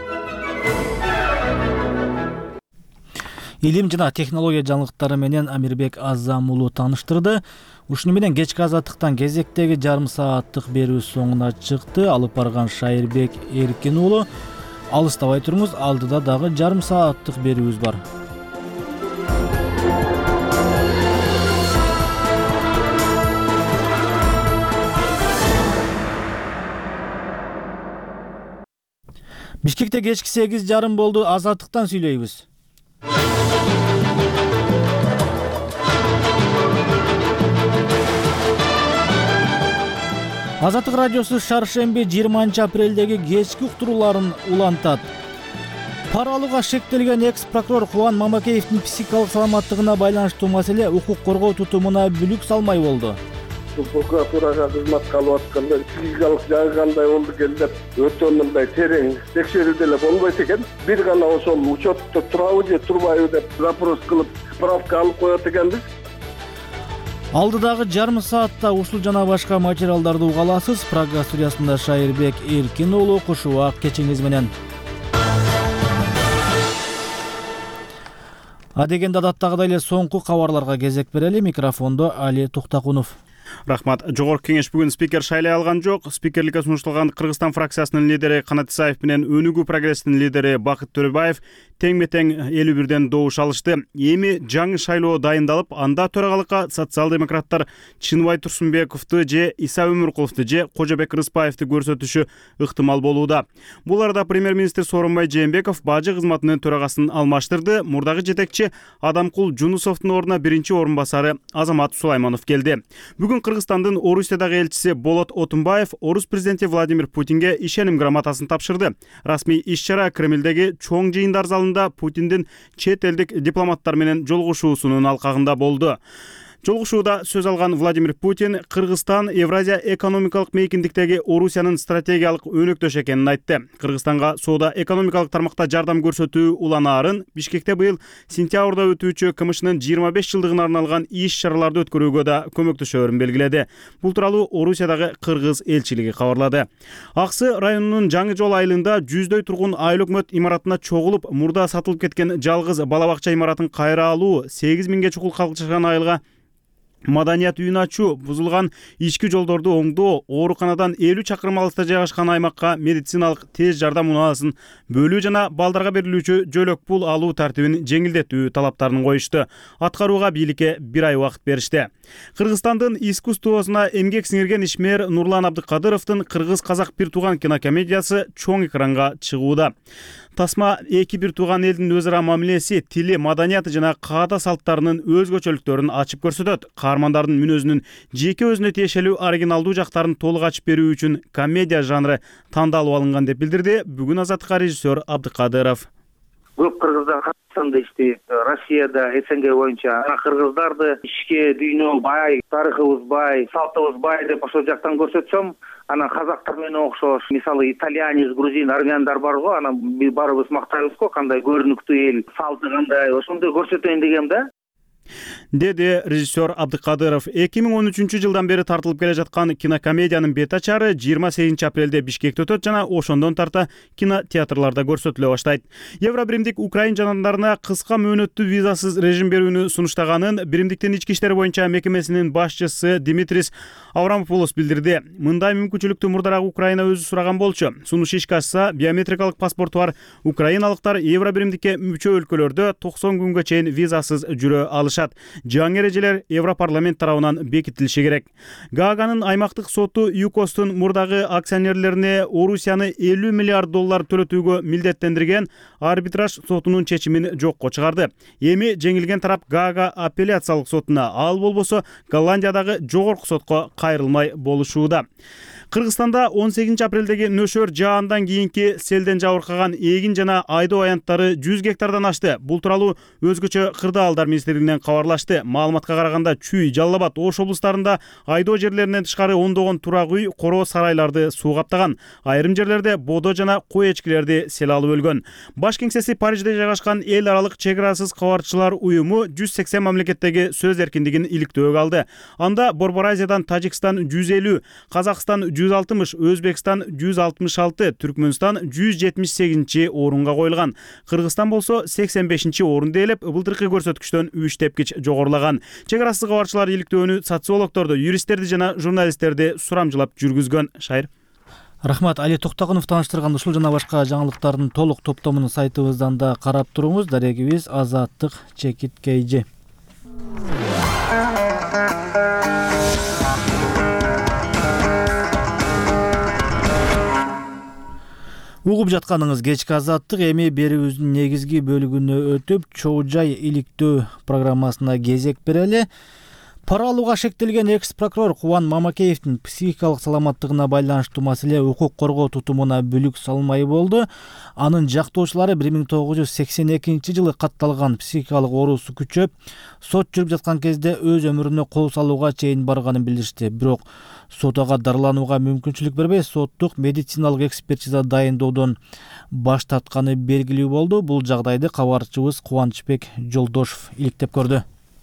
Илим жана технология жаңылыктары менен Амирбек Азам уулу тааныштырды. Ушуну менен кечки азаттыктан кезектеги жарым сааттык берүү соңуна чыкты. Алып барган Шайырбек Эркин уулу. Алыстабай туруңуз, алдыда дагы жарым сааттык берүүбүз бар. Бишкекте кечки сегиз жарым болду. Азаттыктан сүйлөйбүз. Азаттык радиосу шаршемби жыйырманчы апрелдеги кечки уктурууларын улантат. Пара алууга шектелген экс-прокурор Кубан Мамакеевдин психикалык саламаттыгына байланыштуу маселе укук коргоо тутумуна бүлүк салмай болду. Прокуратурага кызматка алып атканда психикалык жагы кандай болду экен деп өтө мындай терең текшерүү деле болбойт экен. Бир гана ошол учетто турабы же турбайбы деп запрос кылып справка алып коет экенбиз. Алдыдагы жарым саатта ушул жана башка материалдарды уга аласыз. Прага студиясында Шайырбек Эркин уулу, куш убак кечиңиз менен. Адегенде адаттагыдай эле соңку кабарларга кезек берели. Микрофондо Али Туктакунов. Рахмат. Жогорку кеңеш бүгүн спикер шайлай алган жок. Спикерликке сунушталган Кыргызстан фракциясынын лидери Канат Исаев менен Өнүгүү прогресстин лидери Бакыт Төрөбаев тең-метең элүү бирден добуш алышты. Эми жаңы шайлоо дайындалып, анда төрагалыкка социал-демократтар Чынбай Турсунбековду же Иса Өмүркуловду же Кожобек Рыспаевди көрсөтүшү ыктымал болууда. Бул арада премьер-министр Сооронбай Жээнбеков бажы кызматынын төрагасын алмаштырды. Мурдагы жетекчи Адамкул Жунусовдун ордуна биринчи орун басары Азамат Сулайманов келди. Бүгүн Кыргызстандын Орусиядагы элчиси Болот Отунбаев орус президенти Владимир Путинге ишеним грамотасын тапшырды. Расмий иш-чара Кремлдеги чоң жыйындар залында Путиндин чет элдик дипломаттар менен жолугушуусунун алкагында болду. Жолугушууда сөз алган Владимир Путин Кыргызстан Евразия экономикалык мейкиндиктеги Орусиянын стратегиялык өнөктөш экенин айтты. Кыргызстанга соода экономикалык тармакта жардам көрсөтүү уланаарын Бишкекте быйыл сентябрда өтүүчү КМШнын жыйырма беш жылдыгына арналган иш-чараларды өткөрүүгө да көмөктөшөөрүн белгиледи. Бул тууралуу Орусиядагы кыргыз элчилиги кабарлады. Аксы районунун Жаңы жол айылында жүздөй тургун айыл өкмөт имаратына чогулуп, мурда сатылып кеткен жалгыз бала бакча имаратын кайра алуу, сегиз миңге чукул калкышкан айылга маданият үйүн ачуу, бузулган ички жолдорду оңдоо, ооруканадан элүү чакырым алыста жайгашкан аймакка медициналык тез жардам унаасын бөлүү жана балдарга берилүүчү жөлөк пул алуу тартибин жеңилдетүү талаптарын коюшту. Аткарууга бийликке бир ай убакыт беришти. Кыргызстандын искусствосуна эмгек сиңирген ишмер Нурлан Абдыкадыровдун Кыргыз-казак бир тууган кинокомедиясы чоң экранга чыгууда. Тасма эки бир тууган элдин өз ара мамилеси, тили, маданияты жана каада салттарынын өзгөчөлүктөрүн ачып көрсөтөт. Каармандардын мүнөзүнүн жеке өзүнө тиешелүү оригиналдуу жактарын толук ачып берүү үчүн комедия жанры тандалып алынган деп билдирди бүгүн Азаттыкка режиссер Абдыкадыров. Көп кыргыздар Казакстанда иштейт, Россияда, СНГ боюнча. Кыргыздарды ички дүйнө бай, тарыхыбыз бай, салтыбыз бай деп ошол жактан көрсөтсөм, анан казактар менен окшош, мисалы итальянец, грузин, армяндар бар го, анан баарыбыз мактайбыз го, кандай көрүнүктүү эл, салты кандай, ошондой көрсөтөйүн дегем да. Деди режиссер Абдыкадыров. эки миң он үчүнчү жылдан бери тартылып келе жаткан кинокомедиянын бет ачары жыйырма сегизинчи апрелде Бишкекте өтөт жана ошондон тарта кинотеатрларда көрсөтүлө баштайт. Евробиримдик Украин жандардарына кыска мөөнөттүү визасыз режим берүүнү сунуштаганын Биримдиктин ички иштер боюнча мекемесинин башчысы Димитрис Аврамополос билдирди. Мындай мүмкүнчүлүктү мурдараак Украина өзү сураган болчу. Сунуш ишке ашса, биометрикалык паспорту бар украиналыктар Евробиримдикке мүчө өлкөлөрдө токсон күнгө чейин визасыз жүрө алышат. жаңы эрежелер Европарламент тарабынан бекитилиши керек. Гааганын аймактык соту ЮКОстун мурдагы акционерлерине Орусияны элүү миллиард доллар төлөтүүгө милдеттендирген арбитраж сотунун чечимин жокко чыгарды. Эми жеңилген тарап Гаага апелляциялык сотуна, ал болбосо Голландиядагы жогорку сотко кайрылмай болушууда. Кыргызстанда он сегизинчи апрелдеги нөшөр жаандан кийинки селден жабыркаган эгин жана айдоо аянттары жүз гектардан ашты. Бул тууралуу өзгөчө кырдаалдар министрлигинен кабарлашты. Маалыматка караганда Чүй, Жалал Абад, Ош облустарында айдоо жерлеринен тышкары ондогон турак үй, коро сарайларды суу каптаган. Айрым жерлерде бодо жана кой эчкилерди сел алып өлгөн. Баш кеңсеси Парижде жайгашкан эл аралык чек арасыз кабарчылар уюму жүз сексен мамлекеттеги сөз эркиндигин иликтөөгө алды. Анда Борбор Азиядан Тажикстан жүз элүү, Казакстан жүз алтымыш, Өзбекстан жүз алтымыш алты, Түркмөнстан жүз жетимиш сегизинчи орунга коюлган. Кыргызстан болсо сексен бешинчи орунду ээлеп, былтыркы көрсөткүчтөн үч тепкич жогорулаган. Чек арасыз кабарчылар иликтөөнү социологдорду, юристтерди жана журналисттерди сурамжылап жүргүзгөн. Шайыр. Рахмат. Али Токтогунов тааныштырган ушул жана башка жаңылыктардын толук топтомун сайтыбыздан да карап туруңуз. Дарегибиз Азаттык Чекит Кейжи. Угуп жатканыңыз кечки Азаттык. Эми берүүбүздүн негизги бөлүгүнө өтүп, чоо жай иликтөө программасына кезек берели. Пара алууга шектелген экс-прокурор Кубан Мамакеевдин психикалык саламаттыгына байланыштуу маселе укук коргоо тутумуна бүлүк салмай болду. Анын жактоочулары бир миң тогуз жүз сексен экинчи жылы катталган психикалык оорусу күчөп, сот жүрүп жаткан кезде өз өмүрүнө кол салууга чейин барганын билдиришти. Бирок сот ага дарыланууга мүмкүнчүлүк бербей, соттук медициналык экспертиза дайындоодон баш тартканы белгилүү болду. Бул жагдайды кабарчыбыз Кубанычбек Жолдошов иликтеп көрдү.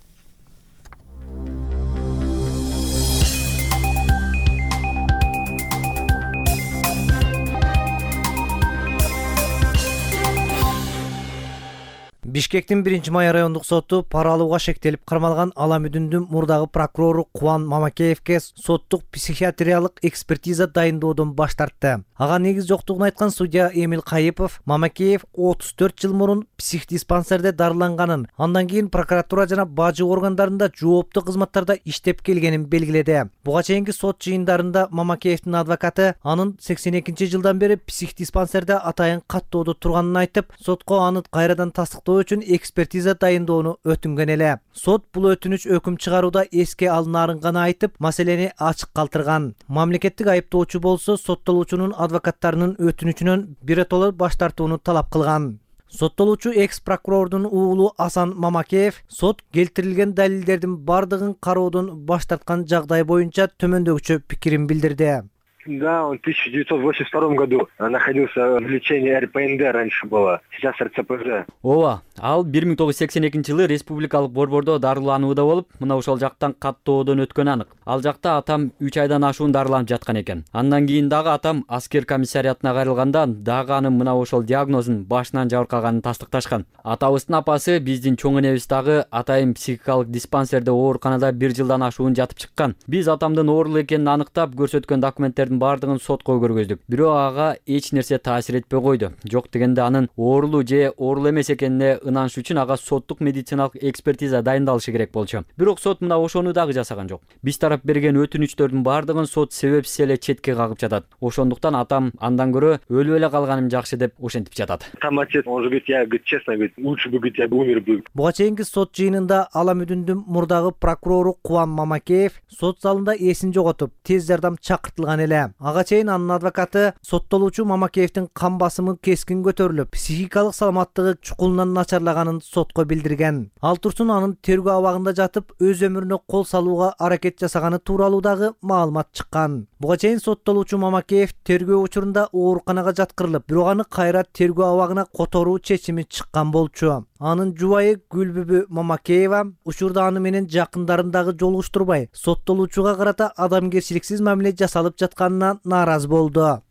Бишкектин биринчи май райондук соту пара алууга шектелип кармалган Аламүдүндүн мурдагы прокурору Кубан Мамакеевке соттук психиатриялык экспертиза дайындоодон баш тартты. Ага негиз жоктугун айткан судья Эмил Кайыпов, Мамакеев отуз төрт жыл мурун психдиспансерде дарыланганын, андан кийин прокуратура жана бажы органдарында жооптуу кызматтарда иштеп келгенин белгиледи. Буга чейинки сот жыйындарында Мамакеевдин адвокаты анын сексен экинчи жылдан бери психдиспансерде атайын каттоодо турганын айтып, сотко аны кайрадан тастыктоо үчүн экспертиза дайындоону өтүнгөн эле. Сот бул өтүнүч өкүм чыгарууда эске алынарын гана айтып, маселени ачык калтырган. Мамлекеттик айыптоочу болсо соттолуучунун адвокаттарынын өтүнүчүнөн биротоло баш тартууну талап кылган. Соттолуучу экс-прокурордун уулу Асан Мамакеев сот келтирилген далилдердин бардыгын кароодон баш тарткан жагдай боюнча төмөндөгүчө пикирин билдирди. Да, он в тысяча девятьсот восемьдесят втором году находился в лечении эр пэ эн дэ раньше было, сейчас эр цэ пэ жэ. Ооба, ал бир миң тогуз жүз сексен экинчи жылы республикалык борбордо дарыланууда болуп, мына ошол жактан каттоодон өткөнү анык. Ал жакта атам үч айдан ашуун дарыланып жаткан экен. Андан кийин дагы атам аскер комиссариатына кайрылганда дагы анын мына ошол диагнозун башынан жабыркаганын тастыкташкан. Атабыздын апасы биздин чоң энебиз дагы атайын психикалык диспансерде ооруканада бир жылдан ашуун жатып чыккан. Биз атамдын оорулуу экенин аныктап көрсөткөн документтердин бардыгын сотко көргөздүк. Бирок ага эч нерсе таасир этпей койду. Жок дегенде анын оорулуу же оорулуу эмес экенине ынаныш үчүн ага соттук медициналык экспертиза дайындалышы керек болчу. Бирок сот мына ошону дагы жасаган жок. Биз тарап берген өтүнүчтөрдүн бардыгын сот себепсиз эле четке кагып жатат. Ошондуктан атам андан көрө өлүп эле калганым жакшы деп ошентип жатат. Там отец, он же говорит, я, говорит, честно, говорит, лучше бы, говорит, я бы умер бы. Буга чейинки сот жыйынында Аламүдүндүн мурдагы прокурору Кубан Мамакеев сот залында эсин жоготуп, тез жардам чакыртылган эле. Ага чейин анын адвокаты соттолуучу Мамакеевдин кан басымы кескин көтөрүлүп, психикалык саламаттыгы чукулунан начарлаганын сотко билдирген. Ал турсун анын тергөө абагында жатып, өз өмүрүнө кол салууга аракет жасаганы тууралуу дагы маалымат чыккан. Буга чейин соттолуучу Мамакеев тергөө учурунда ооруканага жаткырылып, бирок аны кайра тергөө абагына которуу чечими чыккан болчу. Анын жубайы Гүлбүбү Мамакеева учурда аны менен жакындарын дагы жолугуштурбай, соттолуучуга карата адамгерчиликсиз мамиле жасалып жатканына нааразы болду.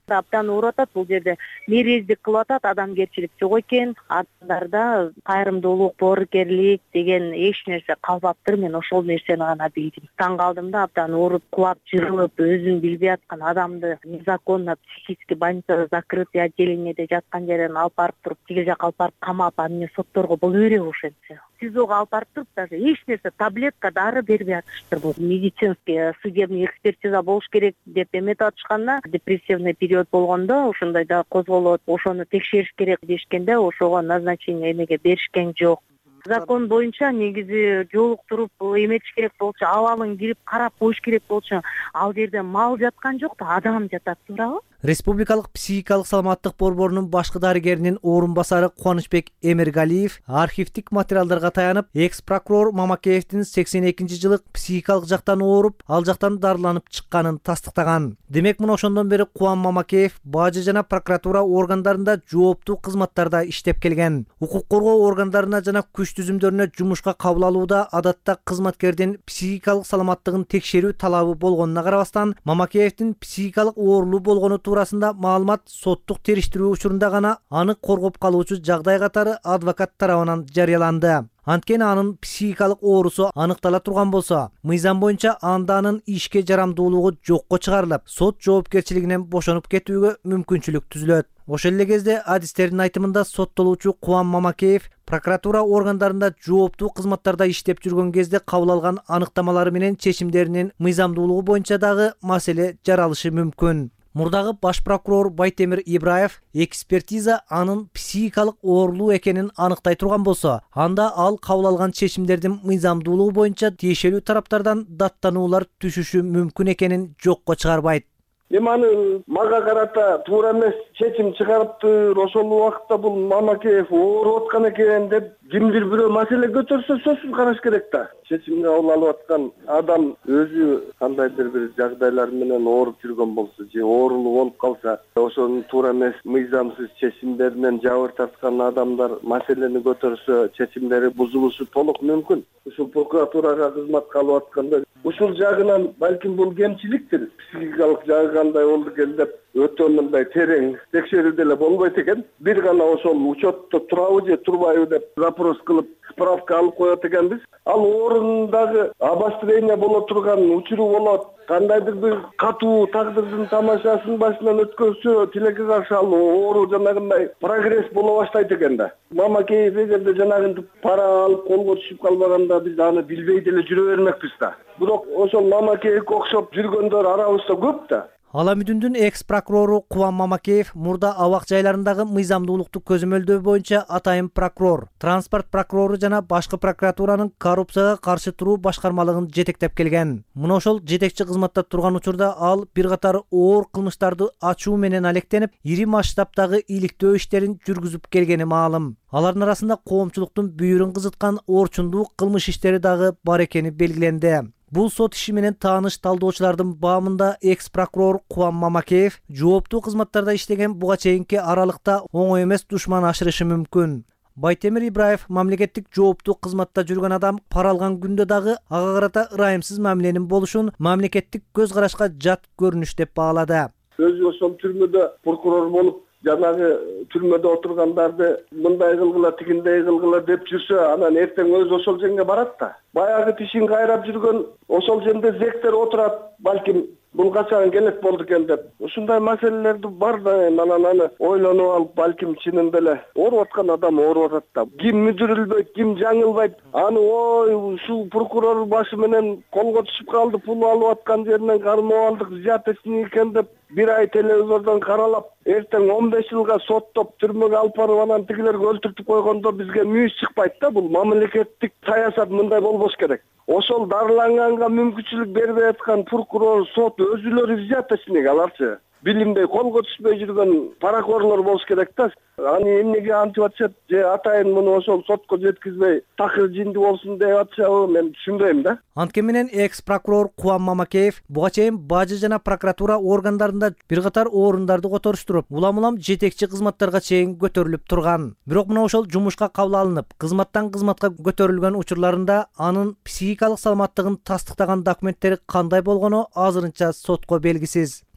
абдан ооруп атат. Бул жерде мейриздик кылып атат, адамгерчилик жок экен. Адамдарда кайрымдуулук, боорукерлик деген эч нерсе калбаптыр. Мен ошол нерсени гана билдим. Таң калдым да, абдан ооруп, кулап, жырылып, өзүн билбей аткан адамды незаконно психический больницада закрытый отделениеде жаткан жерден алып барып туруп, тиги жака алып барып камап, анан сотторго бул бере ошентсе. СИЗОго алып барып туруп, даже эч нерсе, таблетка, дары бербей атыштыр. Бул медицинский судебный экспертиза болуш керек деп эметип атышканда, депрессивный период болгондо ушундайда козголот, ошону текшериш керек дешкенде, ошого назначение эмеге беришкен жок. Закон боюнча негизи жолуктуруп эметиш керек болчу, абалын кирип карап коюш керек болчу. Ал жерде мал жаткан жок да, адам жатат, туурабы? Республикалык психикалык саламаттык борборунун башкы дарыгеринин орун басары Кубанычбек Эмергалиев архивдик материалдарга таянып, экс прокурор Мамакеевдин сексен экинчи жылы психикалык жактан ооруп, ал жактан дарыланып чыкканын тастыктаган. Демек, мына ошондон бери Кубан Мамакеев бажы жана прокуратура органдарында жооптуу кызматтарда иштеп келген. Укук коргоо органдарына жана күч түзүмдөрүнө жумушка кабыл алууда адатта кызматкердин психикалык саламаттыгын текшерүү талабы болгонуна карабастан, Мамакеевдин психикалык оорулуу болгону туурасында маалымат соттук териштирүү учурунда гана аны коргоп калуучу жагдай катары адвокат тарабынан жарыяланды. Анткени анын психикалык оорусу аныктала турган болсо, мыйзам боюнча анда анын ишке жарамдуулугу жокко чыгарылып, сот жоопкерчилигинен бошонуп кетүүгө мүмкүнчүлүк түзүлөт. Ошол эле кезде адистердин айтымында соттолуучу Кубан Мамакеев прокуратура органдарында жооптуу кызматтарда иштеп жүргөн кезде кабыл алган аныктамалары менен чечимдеринин мыйзамдуулугу боюнча дагы маселе жаралышы мүмкүн. Мурдагы баш прокурор Байтемир Ибраев экспертиза анын психикалык оорулуу экенин аныктай турган болсо, анда ал кабыл алган чечимдердин мыйзамдуулугу боюнча тиешелүү тараптардан даттануулар түшүшү мүмкүн экенин жокко чыгарбайт. Эми аны мага карата туура эмес чечим чыгарыптыр, ошол убакытта бул Мамакеев ооруп аткан экен деп кимдир бирөө маселе көтөрсө сөзсүз караш керек да. Чечимди кабыл алып аткан адам өзү кандайдыр бир жагдайлар менен ооруп жүргөн болсо же оорулуу болуп калса, ошонун туура эмес мыйзамсыз чечимдеринен жабыр тарткан адамдар маселени көтөрсө, чечимдери бузулушу толук мүмкүн. Ушул прокуратурага кызматка алып атканда ушул жагынан балким бул кемчиликтир. Психикалык жагы кандай болду экен деп өтө мындай терең текшерүү деле болбойт экен. Бир гана ошол учетто турабы же турбайбы деп запрос кылып справка алып коет экенбиз. Ал орындагы обострение боло турган учуру болот. Кандайдыр бир катуу тагдырдын тамашасын башынан өткөрсө, тилекке каршы ал оору жанагындай прогресс боло баштайт экен да. Мамакеев эгерде жанагынтип пара алып колго түшүп калбаганда биз аны билбей деле жүрө бермекпиз да. Бирок ошол Мамакеевге окшоп жүргөндөр арабызда көп да. Ала Мүдүндүн экс прокурору Кубан Мамакеев мурда абак жайларындагы мыйзамдуулукту көзөмөлдөө боюнча атайын прокурор, транспорт прокурору жана башкы прокуратуранын коррупцияга каршы туруу башкармалыгын жетектеп келген. Мына ошол жетекчи кызматта турган учурда ал бир катар оор кылмыштарды ачуу менен алектенип, ири масштабтагы иликтөө иштерин жүргүзүп келгени маалым. Алардын арасында коомчулуктун бүйүрүн кызыткан орчундуу кылмыш иштери дагы бар экени белгиленди. Бул сот иши менен тааныш талдоочулардын баамында экс прокурор Кубан Мамакеев жооптуу кызматтарда иштеген буга чейинки аралыкта оңой эмес душман ашырышы мүмкүн. Байтемир Ибраев мамлекеттик жооптуу кызматта жүргөн адам пара алган күндө дагы ага карата ырайымсыз мамиленин болушун мамлекеттик көз карашка жат көрүнүш деп баалады. Өзү ошол түрмөдө прокурор болуп жанагы түрмөдө отургандарды мындай кылгыла, тигиндей кылгыла деп жүрсө, анан эртең өзү ошол жерге барат да. Баягы тишин кайрап жүргөн ошол жерде зектер отурат, балким бул качан келет болду экен деп. Ушундай маселелерди бар да, анан аны ойлонуп алып, балким чынында эле ооруп аткан адам ооруп атат да. Ким мүдүрүлбөйт, ким жаңылбайт. Аны ой, ушул прокурор башы менен колго түшүп калды, пул алып аткан жеринен кармап алдык, взяточник экен деп бир ай телевизордон каралап, эртең он беш жылга соттоп, түрмөгө алып барып, анан тигилерге өлтүртүп койгондо бизге мүйүз чыкпайт да. Бул мамлекеттик саясат мындай болбош керек. Ошол дарыланганга мүмкүнчүлүк бербей аткан прокурор, сот өзүлөрү взяточник аларчы. Билимдей колго түшпөй жүргөн паракорлор болуш керек да. Аны эмнеге антип атышат, же атайын муну ошол сотко жеткизбей такыр жинди болсун деп атышабы, мен түшүнбөйм да. Анткени менен экс прокурор Кубан Мамакеев буга чейин бажы жана прокуратура органдарында бир катар орундарды которуштуруп, улам-улам жетекчи кызматтарга чейин көтөрүлүп турган. Бирок мына ошол жумушка кабыл алынып, кызматтан кызматка көтөрүлгөн учурларында анын психикалык саламаттыгын тастыктаган документтери кандай болгону азырынча сотко белгисиз.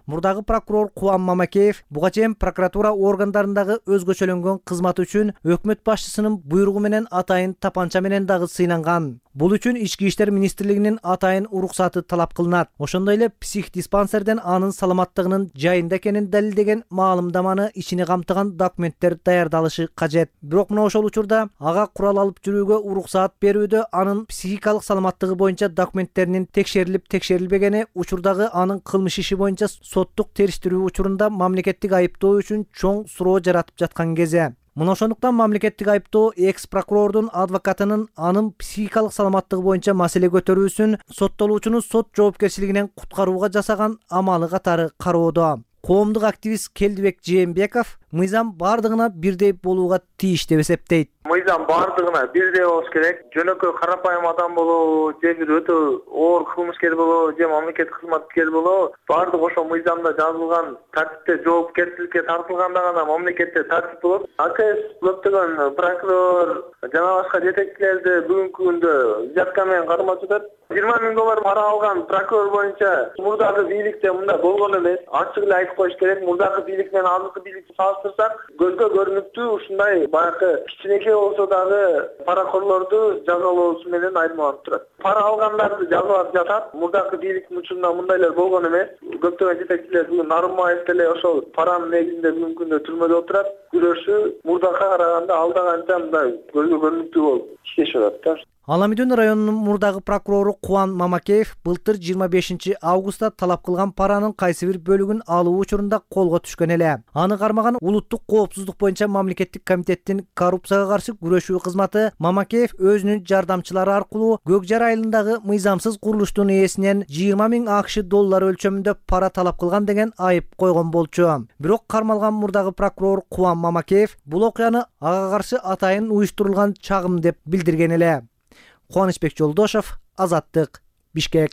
Мурдагы прокурор Кубан Мамакеев буга чейин прокуратура органдарындагы өзгөчөлөнгөн кызматы үчүн өкмөт башчысынын буйругу менен атайын тапанча менен дагы сыйланган. Бул үчүн Ички иштер министрлигинин атайын уруксаты талап кылынат. Ошондой эле псих диспансерден анын саламаттыгынын жайында экенин далилдеген маалымдаманы ичине камтыган документтер даярдалышы кажет. Бирок мына ошол учурда ага курал алып жүрүүгө уруксаат берүүдө анын психикалык саламаттыгы боюнча документтеринин текшерилип текшерилбегени, учурдагы анын кылмыш иши боюнча соттук териштирүү учурунда мамлекеттик айыптоо үчүн чоң суроо жаратып жаткан кезде. Мына ошондуктан мамлекеттик айыптоо экс прокурордун адвокатынын анын психикалык саламаттыгы боюнча маселе көтөрүүсүн соттолуучуну сот жоопкерчилигинен куткарууга жасаган амалы катары кароодо. Коомдук активист Келдибек Жээнбеков мыйзам бардыгына бирдей болууга тийиш деп эсептейт. Мыйзам бардыгына бирдей болуш керек. Жөнөкөй карапайым адам болобу, же бир өтө оор кылмышкер болобу, же мамлекеттик кызматкер болобу, бардыгы ошо мыйзамда жазылган тартипте жоопкерчиликке тартылганда гана мамлекетте тартип болот. АКС көптөгөн прокурор жана башка жетекчилерди бүгүнкү күндө жатка менен кармап жатат. жыйырма миң доллар пара алган прокурор боюнча мурдагы бийликте мындай болгон эмес. Ачык эле айтып коюш керек. Мурдагы бийлик менен азыркы бийликти салыштырсак, көзгө көрүнүктүү ушундай баягы кичинекей болсо дагы паракорлорду жазалоосу менен айырмаланып турат. Пара алгандарды жазалап жатат. Мурдагы бийликтин учурунда мындайлар болгон эмес. Көптөгөн жетекчилер бүгүн Нарымбаев деле ошол паранын негизинде бүгүнкү күндө түрмөдө отурат. Күрөшү мурдакка караганда алдаганча мындай көзгө көрүнүктүү болуп иштешип атат да. Аламүдүн районунун мурдагы прокурору Кубан Мамакеев былтыр жыйырма бешинчи августта талап кылган паранын кайсы бир бөлүгүн алуу учурунда колго түшкөн эле. Аны кармаган улуттук коопсуздук боюнча мамлекеттик комитеттин коррупцияга каршы күрөшүү кызматы Мамакеев өзүнүн жардамчылары аркылуу Көк Жар айылындагы мыйзамсыз курулуштун ээсинен жыйырма миң акш доллары өлчөмүндө пара талап кылган деген айып койгон болчу. Бирок кармалган мурдагы прокурор Кубан Мамакеев бул окуяны ага каршы атайын уюштурулган чагым деп билдирген эле. Кубанычбек Жолдошов, Азаттык, Бишкек.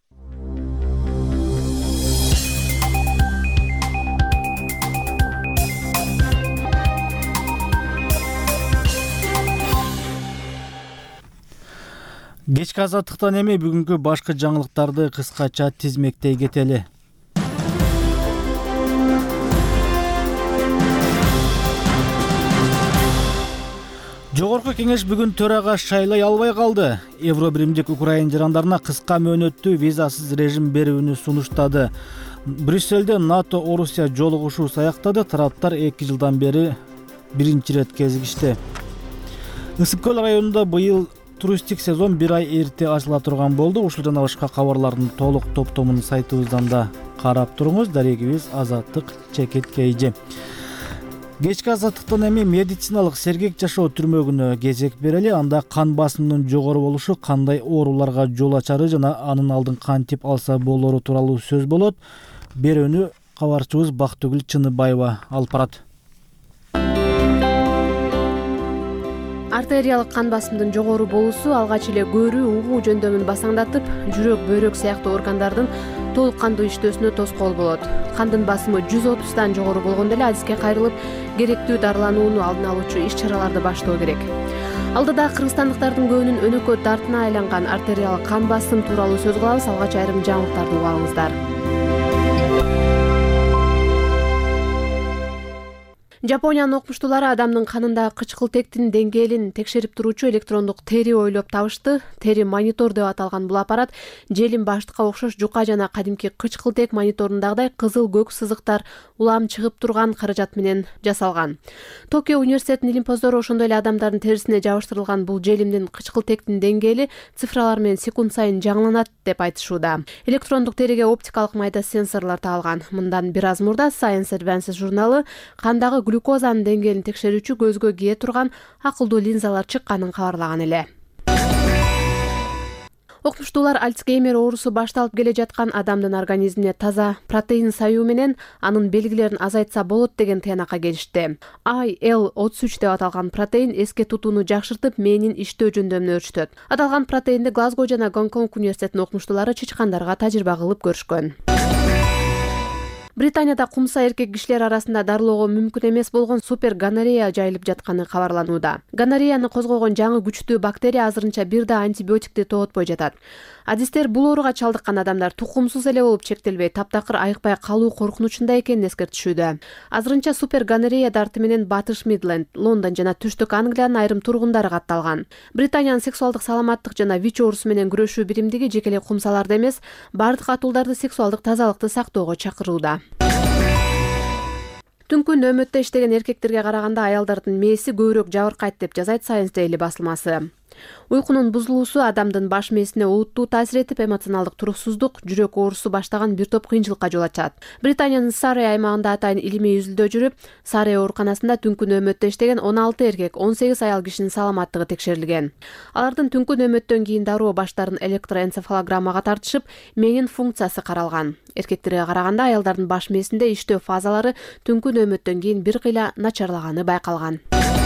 Кечки Азаттыктан эми бүгүнкү башкы жаңылыктарды кыскача тизмектей кетели. Жогорку кеңеш бүгүн төрага шайлай албай калды. Евробиримдик Украина жарандарына кыска мөөнөттүү визасыз режим берүүнү сунуштады. Брюсселде НАТО Орусия жолугушуу саяктады. Тараптар эки жылдан бери биринчи ирет кезигишти. Ысык көл районунда быйыл туристтик сезон бир ай эрте ачыла турган болду. Ушул жана башка кабарлардын толук топтомун сайтыбыздан да карап туруңуз. Дарегибиз Азаттык Чекит Кейжи. Кечки Азаттыктан эми медициналык сергек жашоо түрмөгүнө кезек берели. Анда кан басымынын жогору болушу кандай ооруларга жол ачары жана анын алдын кантип алса болору тууралуу сөз болот. Берүүнү кабарчыбыз Бактыгүл Чыныбаева алып барат. Артериялык кан басымдын жогору болуусу алгач эле көөрүү угуу жөндөмүн басаңдатып, жүрөк, бөйрөк сыяктуу органдардын толук кандуу иштөөсүнө тоскоол болот. Кандын басымы жүз отуздан жогору болгондо эле адиске кайрылып, керектүү дарыланууну алдын алуучу иш-чараларды баштоо керек. Алдыда кыргызстандыктардын көбүнүн өнөкөт дартына айланган артериялык кан басым тууралуу сөз кылабыз. Алгач айрым жаңылыктарды угуп алыңыздар. Жапониянын окумуштуулары адамдын канындагы кычкылтектин деңгээлин текшерип туруучу электрондук тери ойлоп табышты. Тери монитор деп аталган бул аппарат желим баштыкка окшош жука жана кадимки кычкылтек мониторундагыдай кызыл көк сызыктар улам чыгып турган каражат менен жасалган. Токио университетинин илимпоздору ошондой эле адамдардын терисине жабыштырылган бул желимдин кычкылтектин деңгээли цифралар менен секунд сайын жаңыланат деп айтышууда. Электрондук териге оптикалык майда сенсорлор тагылган. Мындан бир аз мурда Science Advances журналы кандагы глюкозанын деңгээлин текшерүүчү көзгө кие турган акылдуу линзалар чыкканын кабарлаган эле. Окумуштуулар Альцгеймер оорусу башталып келе жаткан адамдын организмине таза протеин саюу менен анын белгилерин азайтса болот деген тыянакка келишти. I L отуз үч деп аталган протеин эске тутууну жакшыртып, мээнин иштөө жөндөмүн өөрчүтөт. Аталган протеинди Глазго жана Гонконг университетинин окумуштуулары чычкандарга тажрыйба кылып көрүшкөн. Британияда кумса эркек кишилер арасында дарылоого мүмкүн эмес болгон супер гонорея жайылып жатканы кабарланууда. Гонореяны козгогон жаңы күчтүү бактерия азырынча бир да антибиотикти тоотпой жатат. Адистер бул ооруга чалдыккан адамдар тукумсуз эле болуп чектелбей, таптакыр айыкпай калуу коркунучунда экенин эскертишүүдө. Азырынча супер гонорея дарты менен Батыш Мидленд, Лондон жана Түштүк Англиянын айрым тургундары катталган. Британиянын сексуалдык саламаттык жана ВИЧ оорусу менен күрөшүү биримдиги жеке эле кумсаларды эмес, бардык катуулдарды сексуалдык тазалыкты сактоого чакырууда. Түнкү нөөмөттө иштеген эркектерге караганда аялдардын мээси көбүрөөк жабыркайт деп жазайт Science Daily басылмасы. Уйкунун бузулуусу адамдын баш мээсине олуттуу таасир этип, эмоционалдык туруксуздук, жүрөк оорусу баштаган бир топ кыйынчылыкка жол ачат. Британиянын Сарей аймагында атайын илимий үзүлдөө жүрүп, Сарей ооруканасында түнкү нөөмөттө иштеген он алты эркек, он сегиз аял кишинин саламаттыгы текшерилген. Алардын түнкү нөөмөттөн кийин дароо баштарын электроэнцефалограммага тартышып, мээнин функциясы каралган. Эркектерге караганда аялдардын баш мээсинде иштөө фазалары түнкү нөөмөттөн кийин бир кыйла начарлаганы байкалган.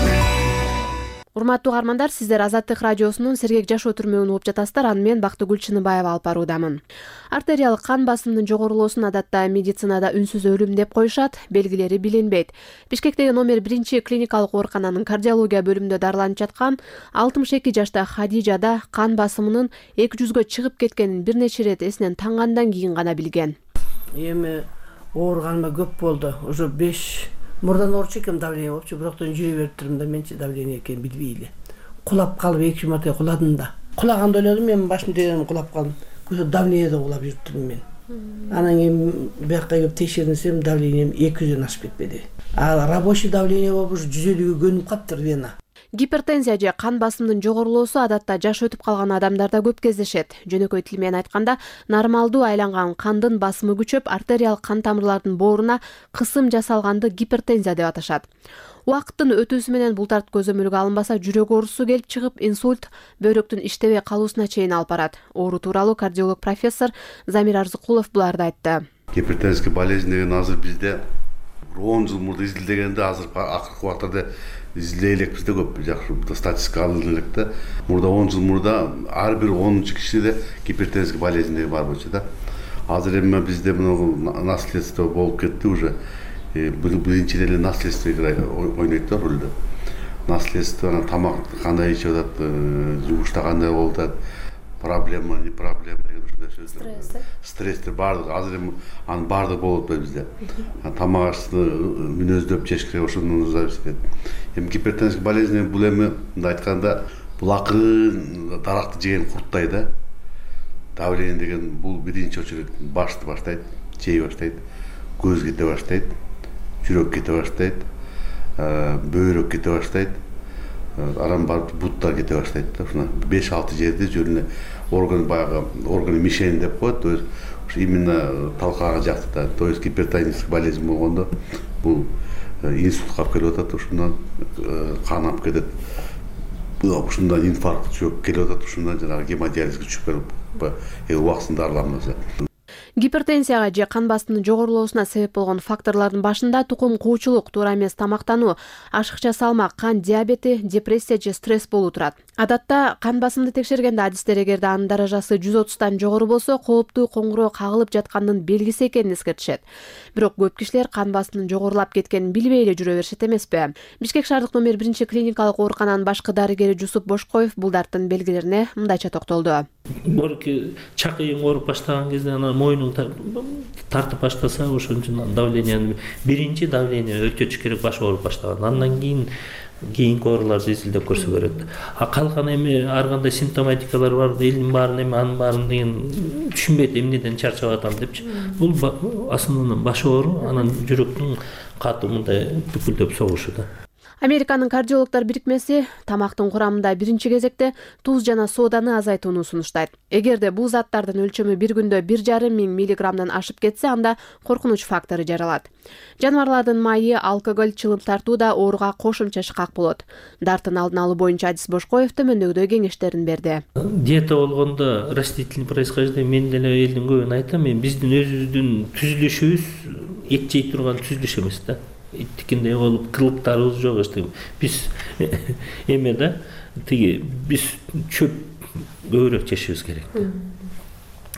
Урматтуу угармандар, сиздер Азаттык радиосунун сергек жашоо түрмөгүн угуп жатасыздар. Аны мен Бактыгүл Чыныбаева алып баруудамын. Артериялык кан басымынын жогорулоосун адатта медицинада үнсүз өлүм деп коюшат, белгилери билинбейт. Бишкектеги номер биринчи клиникалык оорукананын кардиология бөлүмүндө дарыланып жаткан алтымыш эки жашта Хадижада кан басымынын эки жүзгө чыгып кеткенин бир нече ирет эсинен таңгандан кийин гана билген. Эми ооруганыма көп болду. Уже беш мурдан ооруч экенмин, давление болупчу, бирок жүрө берип турдум да, менчи давление экенин билбей эле. Кулап калып эки марта куладым да. Кулаганда ойлодум, мен башым тегенин кулап калдым. Көзө давлениеде кулап жүрүп турдум мен. Анан кийин бияка келип текшерсем, давлением эки жүздөн ашып кетпеди. А рабочий давление болуп ушу жүз элүүгө көнүп калыптыр вена. Гипертензия же кан басымынын жогорулоосу адатта жаш өтүп калган адамдарда көп кездешет. Жөнөкөй тил менен айтканда, нормалдуу айланган кандын басымы күчөп, артериялык кан тамырлардын бооруна кысым жасалганды гипертензия деп аташат. Убакыттын өтүүсү менен бул тарт көзөмөлгө алынбаса, жүрөк оорусу келип чыгып, инсульт, бөйрөктүн иштебей калуусуна чейин алып барат. Оору тууралуу кардиолог профессор Замир Арзыкулов буларды айтты. Гипертензия болезнь деген азыр бизде он жыл мурда изилдегенде, азыр акыркы убактарда изилдей элекпиз да, көп жакшы статистика алынып элек да. Мурда он жыл мурда ар бир онунчу кишиде гипертензия болезни бар болчу да. Азыр эми бизде мына наследство болуп кетти уже. Биринчи эле наследство ойнойт да ролду. Наследство, тамак кандай ичип атат, жумушта кандай болуп атат, проблема, не проблема деген ушундай сөздөр. Стресстер бардыгы, азыр эми анын бардыгы болуп атпайбы бизде. Тамак ашты мүнөздөп жеш керек, ошондон зависит этет. Эми гипертензия болезни бул эми мындай айтканда, бул акырын даракты жеген курттай да. Давление деген бул биринчи очередь башты баштайт, жей баштайт, көз кете баштайт, жүрөк кете баштайт, бөйрөк кете баштайт, анан барып буттар кете баштайт да. Ушуна беш алты жерде жөнүнө орган баягы орган мишень деп коет, то есть именно талкага жактыда. То есть гипертонический болезнь болгондо бул инсультка алып келип атат, ушундан кан алып кетет. Ушундан инфаркт жүрөк келип атат, ушундан жанагы гемодиализге түшүп келип убактысында дарыланбаса. Гипертензияга же кан басымынын жогорулоосуна себеп болгон факторлордун башында тукум куучулук, туура эмес тамактануу, ашыкча салмак, кан диабети, депрессия же стресс болуу турат. Адатта кан басымды текшергенде адистер эгерде анын даражасы жүз отуздан жогору болсо, кооптуу коңгуроо кагылып жаткандын белгиси экенин эскертишет. Бирок көп кишилер кан басымынын жогорулап кеткенин билбей эле жүрө беришет эмеспи? Бишкек шаардык номер биринчи клиникалык оорукананын башкы дарыгери Жусуп Бошкоев бул дарттын белгилерине мындайча токтолду. Борки чакыйың ооруп баштаган кезде анан мойнун тартып баштаса, ошон үчүн давление биринчи давление өлчөтүш керек, баш ооруп баштаган. Андан кийин кийинки ооруларды изилдеп көрсө керек. А калган эми ар кандай симптоматикалар бар, элдин баарын эми анын баарын деген түшүнбөйт, эмнеден чарчап атам депчи. Бул основной баш оору, анан жүрөктүн катуу мындай бүкүлдөп согушу да. Американын кардиологдор бирикмеси тамактын курамында биринчи кезекте туз жана соданы азайтууну сунуштайт. Эгерде бул заттардын өлчөмү бир күндө бир жарым миң миллиграммдан ашып кетсе, анда коркунуч фактору жаралат. Жаныбарлардын майы, алкоголь, чылым тартуу да ооруга кошумча шкак болот. Дарттын алдын алуу боюнча Адис Бошкоев төмөндөгүдөй кеңештерин берди. Диета болгондо растительный происхождение мен деле элдин көбүн айтам, мен биздин өзүбүздүн түзүлүшүбүз эт жей турган түзүлүш эмес да. Иттикиндей болуп кылыктарыбыз жок эчтеке. Биз эме да, тиги биз чөп көбүрөөк жешибиз керек.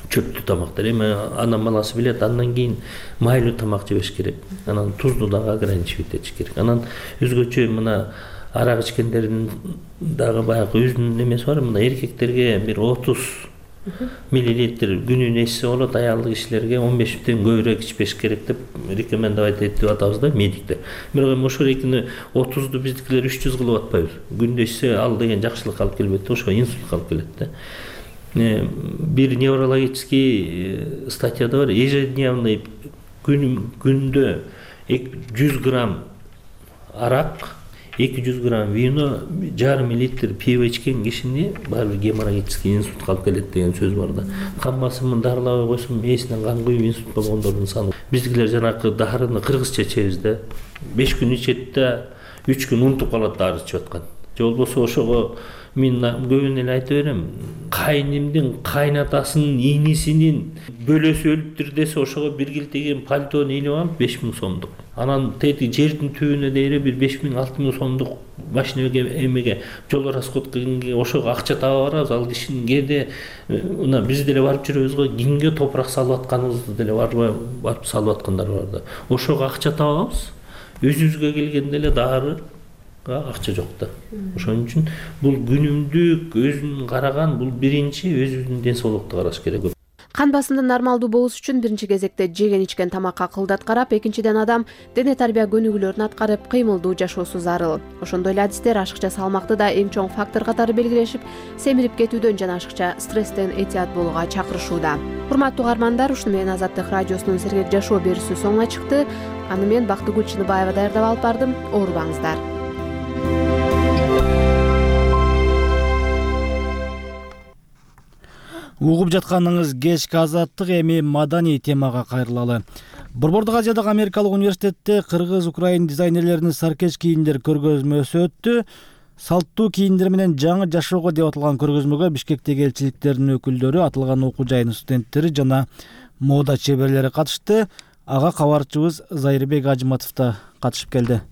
чөптүү тамактар. Эми анан баласы билет, андан кийин майлуу тамак жебеш керек. Анан тузду дагы ограничивать этиш керек. Анан өзгөчө мына арак ичкендердин дагы баягы өзүнүн немеси бар. Мына эркектерге бир отуз миллилитр күнүнө ичсе болот, аялдык кишилерге он бештен көбүрөөк ичпеш керек деп рекомендовать этип атабыз да медиктер. Бирок эми ошол экини отузду биздикилер үч жүз кылып атпайбыз. Күндө ичсе ал деген жакшылыкка алып келбейт, ошого инсультка алып келет да. Бир неврологический статьяда бар, ежедневный күндө жүз грамм арак, эки жүз грамм вино, жарым литр пиво ичкен кишини баары бир геморрагический инсультка алып келет деген сөз бар да. Кан басымын дарылабай койсом ээсинен кан күйүп инсульт болгондордун саны. Биздикилер жанакы дарыны кыргызча ичебиз да. беш күн ичет да, үч күн унутуп калат дары ичип аткан. Же болбосо ошого мен көбүнө эле айта берем, кайнимдин кайнатасынын инисинин бөлөсү өлүптүр десе ошого бир килтеген пальтону илип алып беш миң сомдук. Анан тети жердин түбүнө дейре бир беш миң алты миң сомдук машинеге эмеге жол расход кылгенге ошого акча таба барабыз. Ал кишинин кээде мына биз деле барып жүрөбүз го, кимге топурак салып атканыбызды деле барбай барып салып аткандар бар да. Ошого акча табабыз. Өзүбүзгө келгенде эле дары акча жок да. Ошон үчүн бул күнүмдүк өзүн караган, бул биринчи өзүнүн ден соолукту караш керек. Кан басымдын нормалдуу болушу үчүн биринчи кезекте жеген ичкен тамакка кылдат карап, экинчиден адам дене тарбия көнүгүүлөрүн аткарып, кыймылдуу жашоосу зарыл. Ошондой эле адистер ашыкча салмакты да эң чоң фактор катары белгилешип, семирип кетүүдөн жана ашыкча стресстен этият болууга чакырышууда. Урматтуу угармандар, ушуну менен Азаттык радиосунун сергек жашоо берүүсү соңуна чыкты. Аны мен Бактыгүл Чыныбаева даярдап алып бардым. Оорубаңыздар. Угуп жатканыңыз кечки Азаттык, эми маданий темага кайрылалы. Борбордук Азиядагы Америкалык университетте кыргыз-украин дизайнерлеринин саркеч кийимдер көргөзмөсү өттү. Салттуу кийимдер менен жаңы жашоого деп аталган көргөзмөгө Бишкектеги элчиликтердин өкүлдөрү, аталган окуу жайынын студенттери жана мода чеберлери катышты. Ага кабарчыбыз Зайырбек Ажыматов да катышып келди.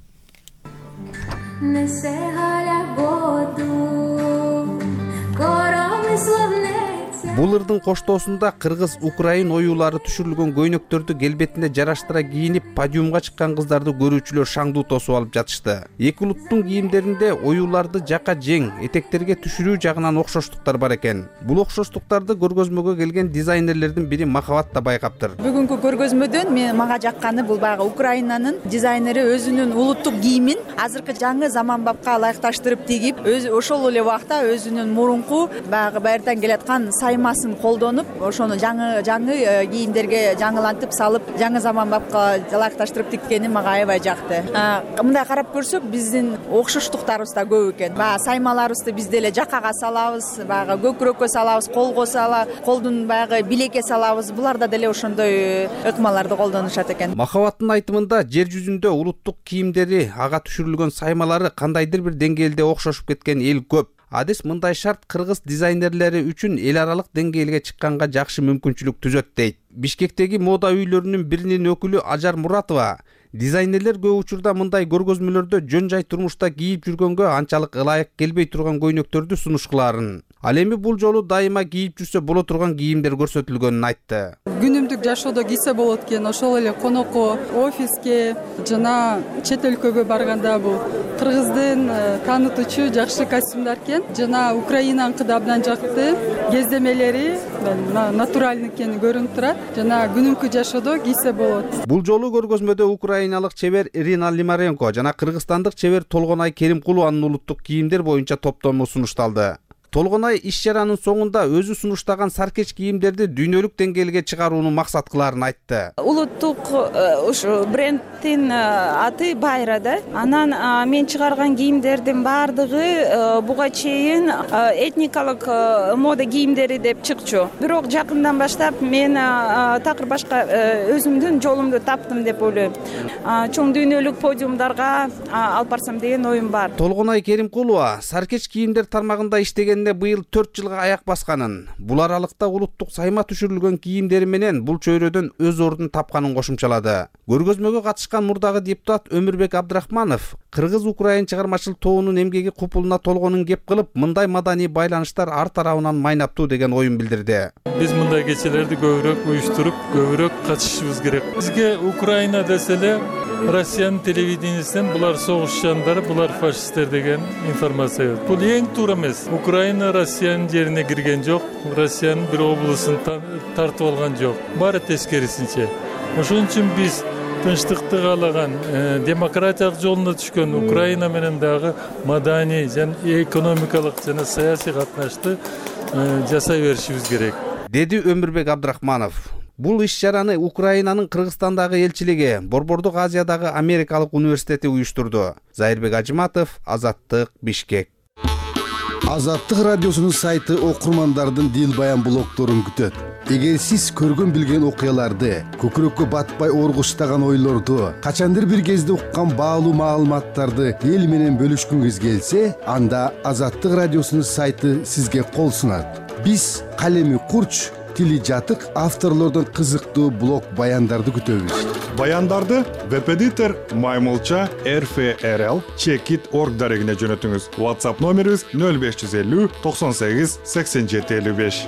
Бул ырдын коштоосунда кыргыз-украин оюулары түшүрүлгөн көйнөктөрдү келбетине жараштыра кийинип, подиумга чыккан кыздарды көрүүчүлөр шаңдуу тосуп алып жатышты. Эки улуттун кийимдеринде оюуларды жака жең, этектерге түшүрүү жагынан окшоштуктар бар экен. Бул окшоштуктарды көргөзмөгө келген дизайнерлердин бири Махабат да байкаптыр. Бүгүнкү көргөзмөдөн мен мага жакканы бул баягы Украинанын дизайнери өзүнүн улуттук кийимин азыркы жаңы заманбапка ылайыкташтырып тигип, ошол эле убакта өзүнүн мурунку баягы байыртан келаткан сайма колдонуп, ошону жаңы жаңы кийимдерге жаңылантып салып, жаңы заманбапка ылайыкташтырып тиккени мага аябай жакты. Мындай карап көрсөк, биздин окшоштуктарыбыз да көп экен. Баягы саймаларыбызды биз деле жакага салабыз, баягы көкүрөккө салабыз, колго сала, колдун баягы билекке салабыз. Буларда деле ошондой ыкмаларды колдонушат экен. Махабаттын айтымында жер жүзүндө улуттук кийимдери, ага түшүрүлгөн саймалары кандайдыр бир деңгээлде окшошуп кеткен эл көп. Адис мындай шарт кыргыз дизайнерлери үчүн эл аралык деңгээлге чыкканга жакшы мүмкүнчүлүк түзөт дейт. Бишкектеги мода үйлөрүнүн биринин өкүлү Ажар Муратова дизайнерлер көп учурда мындай көргөзмөлөрдө жөн жай турмушта кийип жүргөнгө анчалык ылайык келбей турган көйнөктөрдү сунушкуларын. Ал эми бул жолу дайыма кийип жүрсө боло турган кийимдер көрсөтүлгөнүн айтты. Күнүмдүк жашоодо кийсе болот экен, ошол эле конокко, офиске жана чет өлкөгө барганда бул кыргыздын таанытуучу жакшы костюмдар экен. Жана Украинаныкы да абдан жакты, кездемелери натуральный экени көрүнүп турат. Жана күнүмдүк жашоодо кийсе болот. Бул жолу көргөзмөдө украиналык чебер Ирина Лимаренко жана кыргызстандык чебер Толгонай Керимкулованын улуттук кийимдер боюнча топтому сунушталды. Толгонай иш чаранын соңунда өзү сунуштаган саркеч кийимдерди дүйнөлүк деңгээлге чыгарууну максат кыларын айтты. Улуттук ушу брендтин аты Байра да. Анан мен чыгарган кийимдердин баардыгы буга чейин этникалык мода кийимдери деп чыкчу. Бирок жакындан баштап мен такыр башка өзүмдүн жолумду таптым деп ойлойм. Чоң дүйнөлүк подиумдарга алып барсам деген оюм бар. Толгонай Керимкулова саркеч кийимдер тармагында иштеген берилгенине быйыл төрт жылга аяк басканын, бул аралыкта улуттук сайма түшүрүлгөн кийимдери менен бул чөйрөдөн өз ордун тапканын кошумчалады. Көргөзмөгө катышкан мурдагы депутат Өмүрбек Абдрахманов кыргыз-украин чыгармачыл тобунун эмгеги купулуна толгонун кеп кылып, мындай маданий байланыштар ар тарабынан майнаптуу деген оюн билдирди. Биз мындай кечелерди көбүрөөк уюштуруп, көбүрөөк катышышыбыз керек. Бизге Украина десе эле Россиянын телевидениесинен булар согуш жандары, булар фашисттер деген информация. Бул эң туура эмес. Украина Россиянын жерине кирген жок, Россиянын бир облусун тартып алган жок. Баары тескерисинче. Ошон үчүн биз тынчтыкты каалаган, демократиялык жолуна түшкөн Украина менен дагы маданий жана экономикалык жана саясий катнашты жасай беришибиз керек, деди Өмүрбек Абдрахманов. Бул иш-чараны Украинанын Кыргызстандагы элчилиги, Борбордук Азиядагы Америкалык университети уюштурду. Зайырбек Ажыматов, Азаттык, Бишкек. Азаттык радиосунун сайты окурмандардын дил баян блогдорун күтөт. Эгер сиз көргөн билген окуяларды, көкүрөккө батпай оргуштаган ойлорду, качандыр бир кезде уккан баалуу маалыматтарды эл менен бөлүшкүңүз келсе, анда Азаттык радиосунун сайты сизге кол сунат. Биз калеми курч, тили жатык авторлордон кызыктуу блог баяндарды күтөбүз. Баяндарды веб-эдитор Маймылча эр эф эр эл чекит точка орг дарегине жөнөтүңүз. WhatsApp номерибиз нөл беш жүз элүү токсон сегиз сексен жети элүү беш.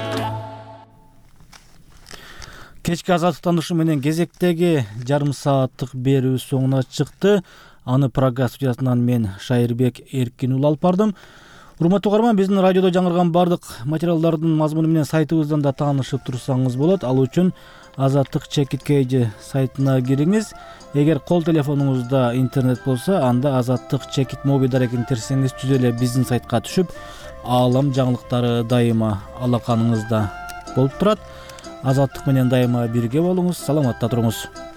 Кечки азаттыктан ушу менен кезектеги жарым сааттык берүү соңуна чыкты. Аны программа студиясынан мен Шайырбек Эркин уулу алып бардым. Урматтуу угарман, биздин радиодо жаңырган бардык материалдардын мазмуну менен сайтыбыздан да таанышып турсаңыз болот. Ал үчүн Азаттык чекит кей сайтына кириңиз. Эгер кол телефонуңузда интернет болсо, анда Азаттык чекит моби дарегин терсеңиз түз эле биздин сайтка түшүп, аалам жаңылыктары дайыма алаканыңызда болуп турат. Азаттык менен дайыма бирге болуңуз, саламатта туруңуз.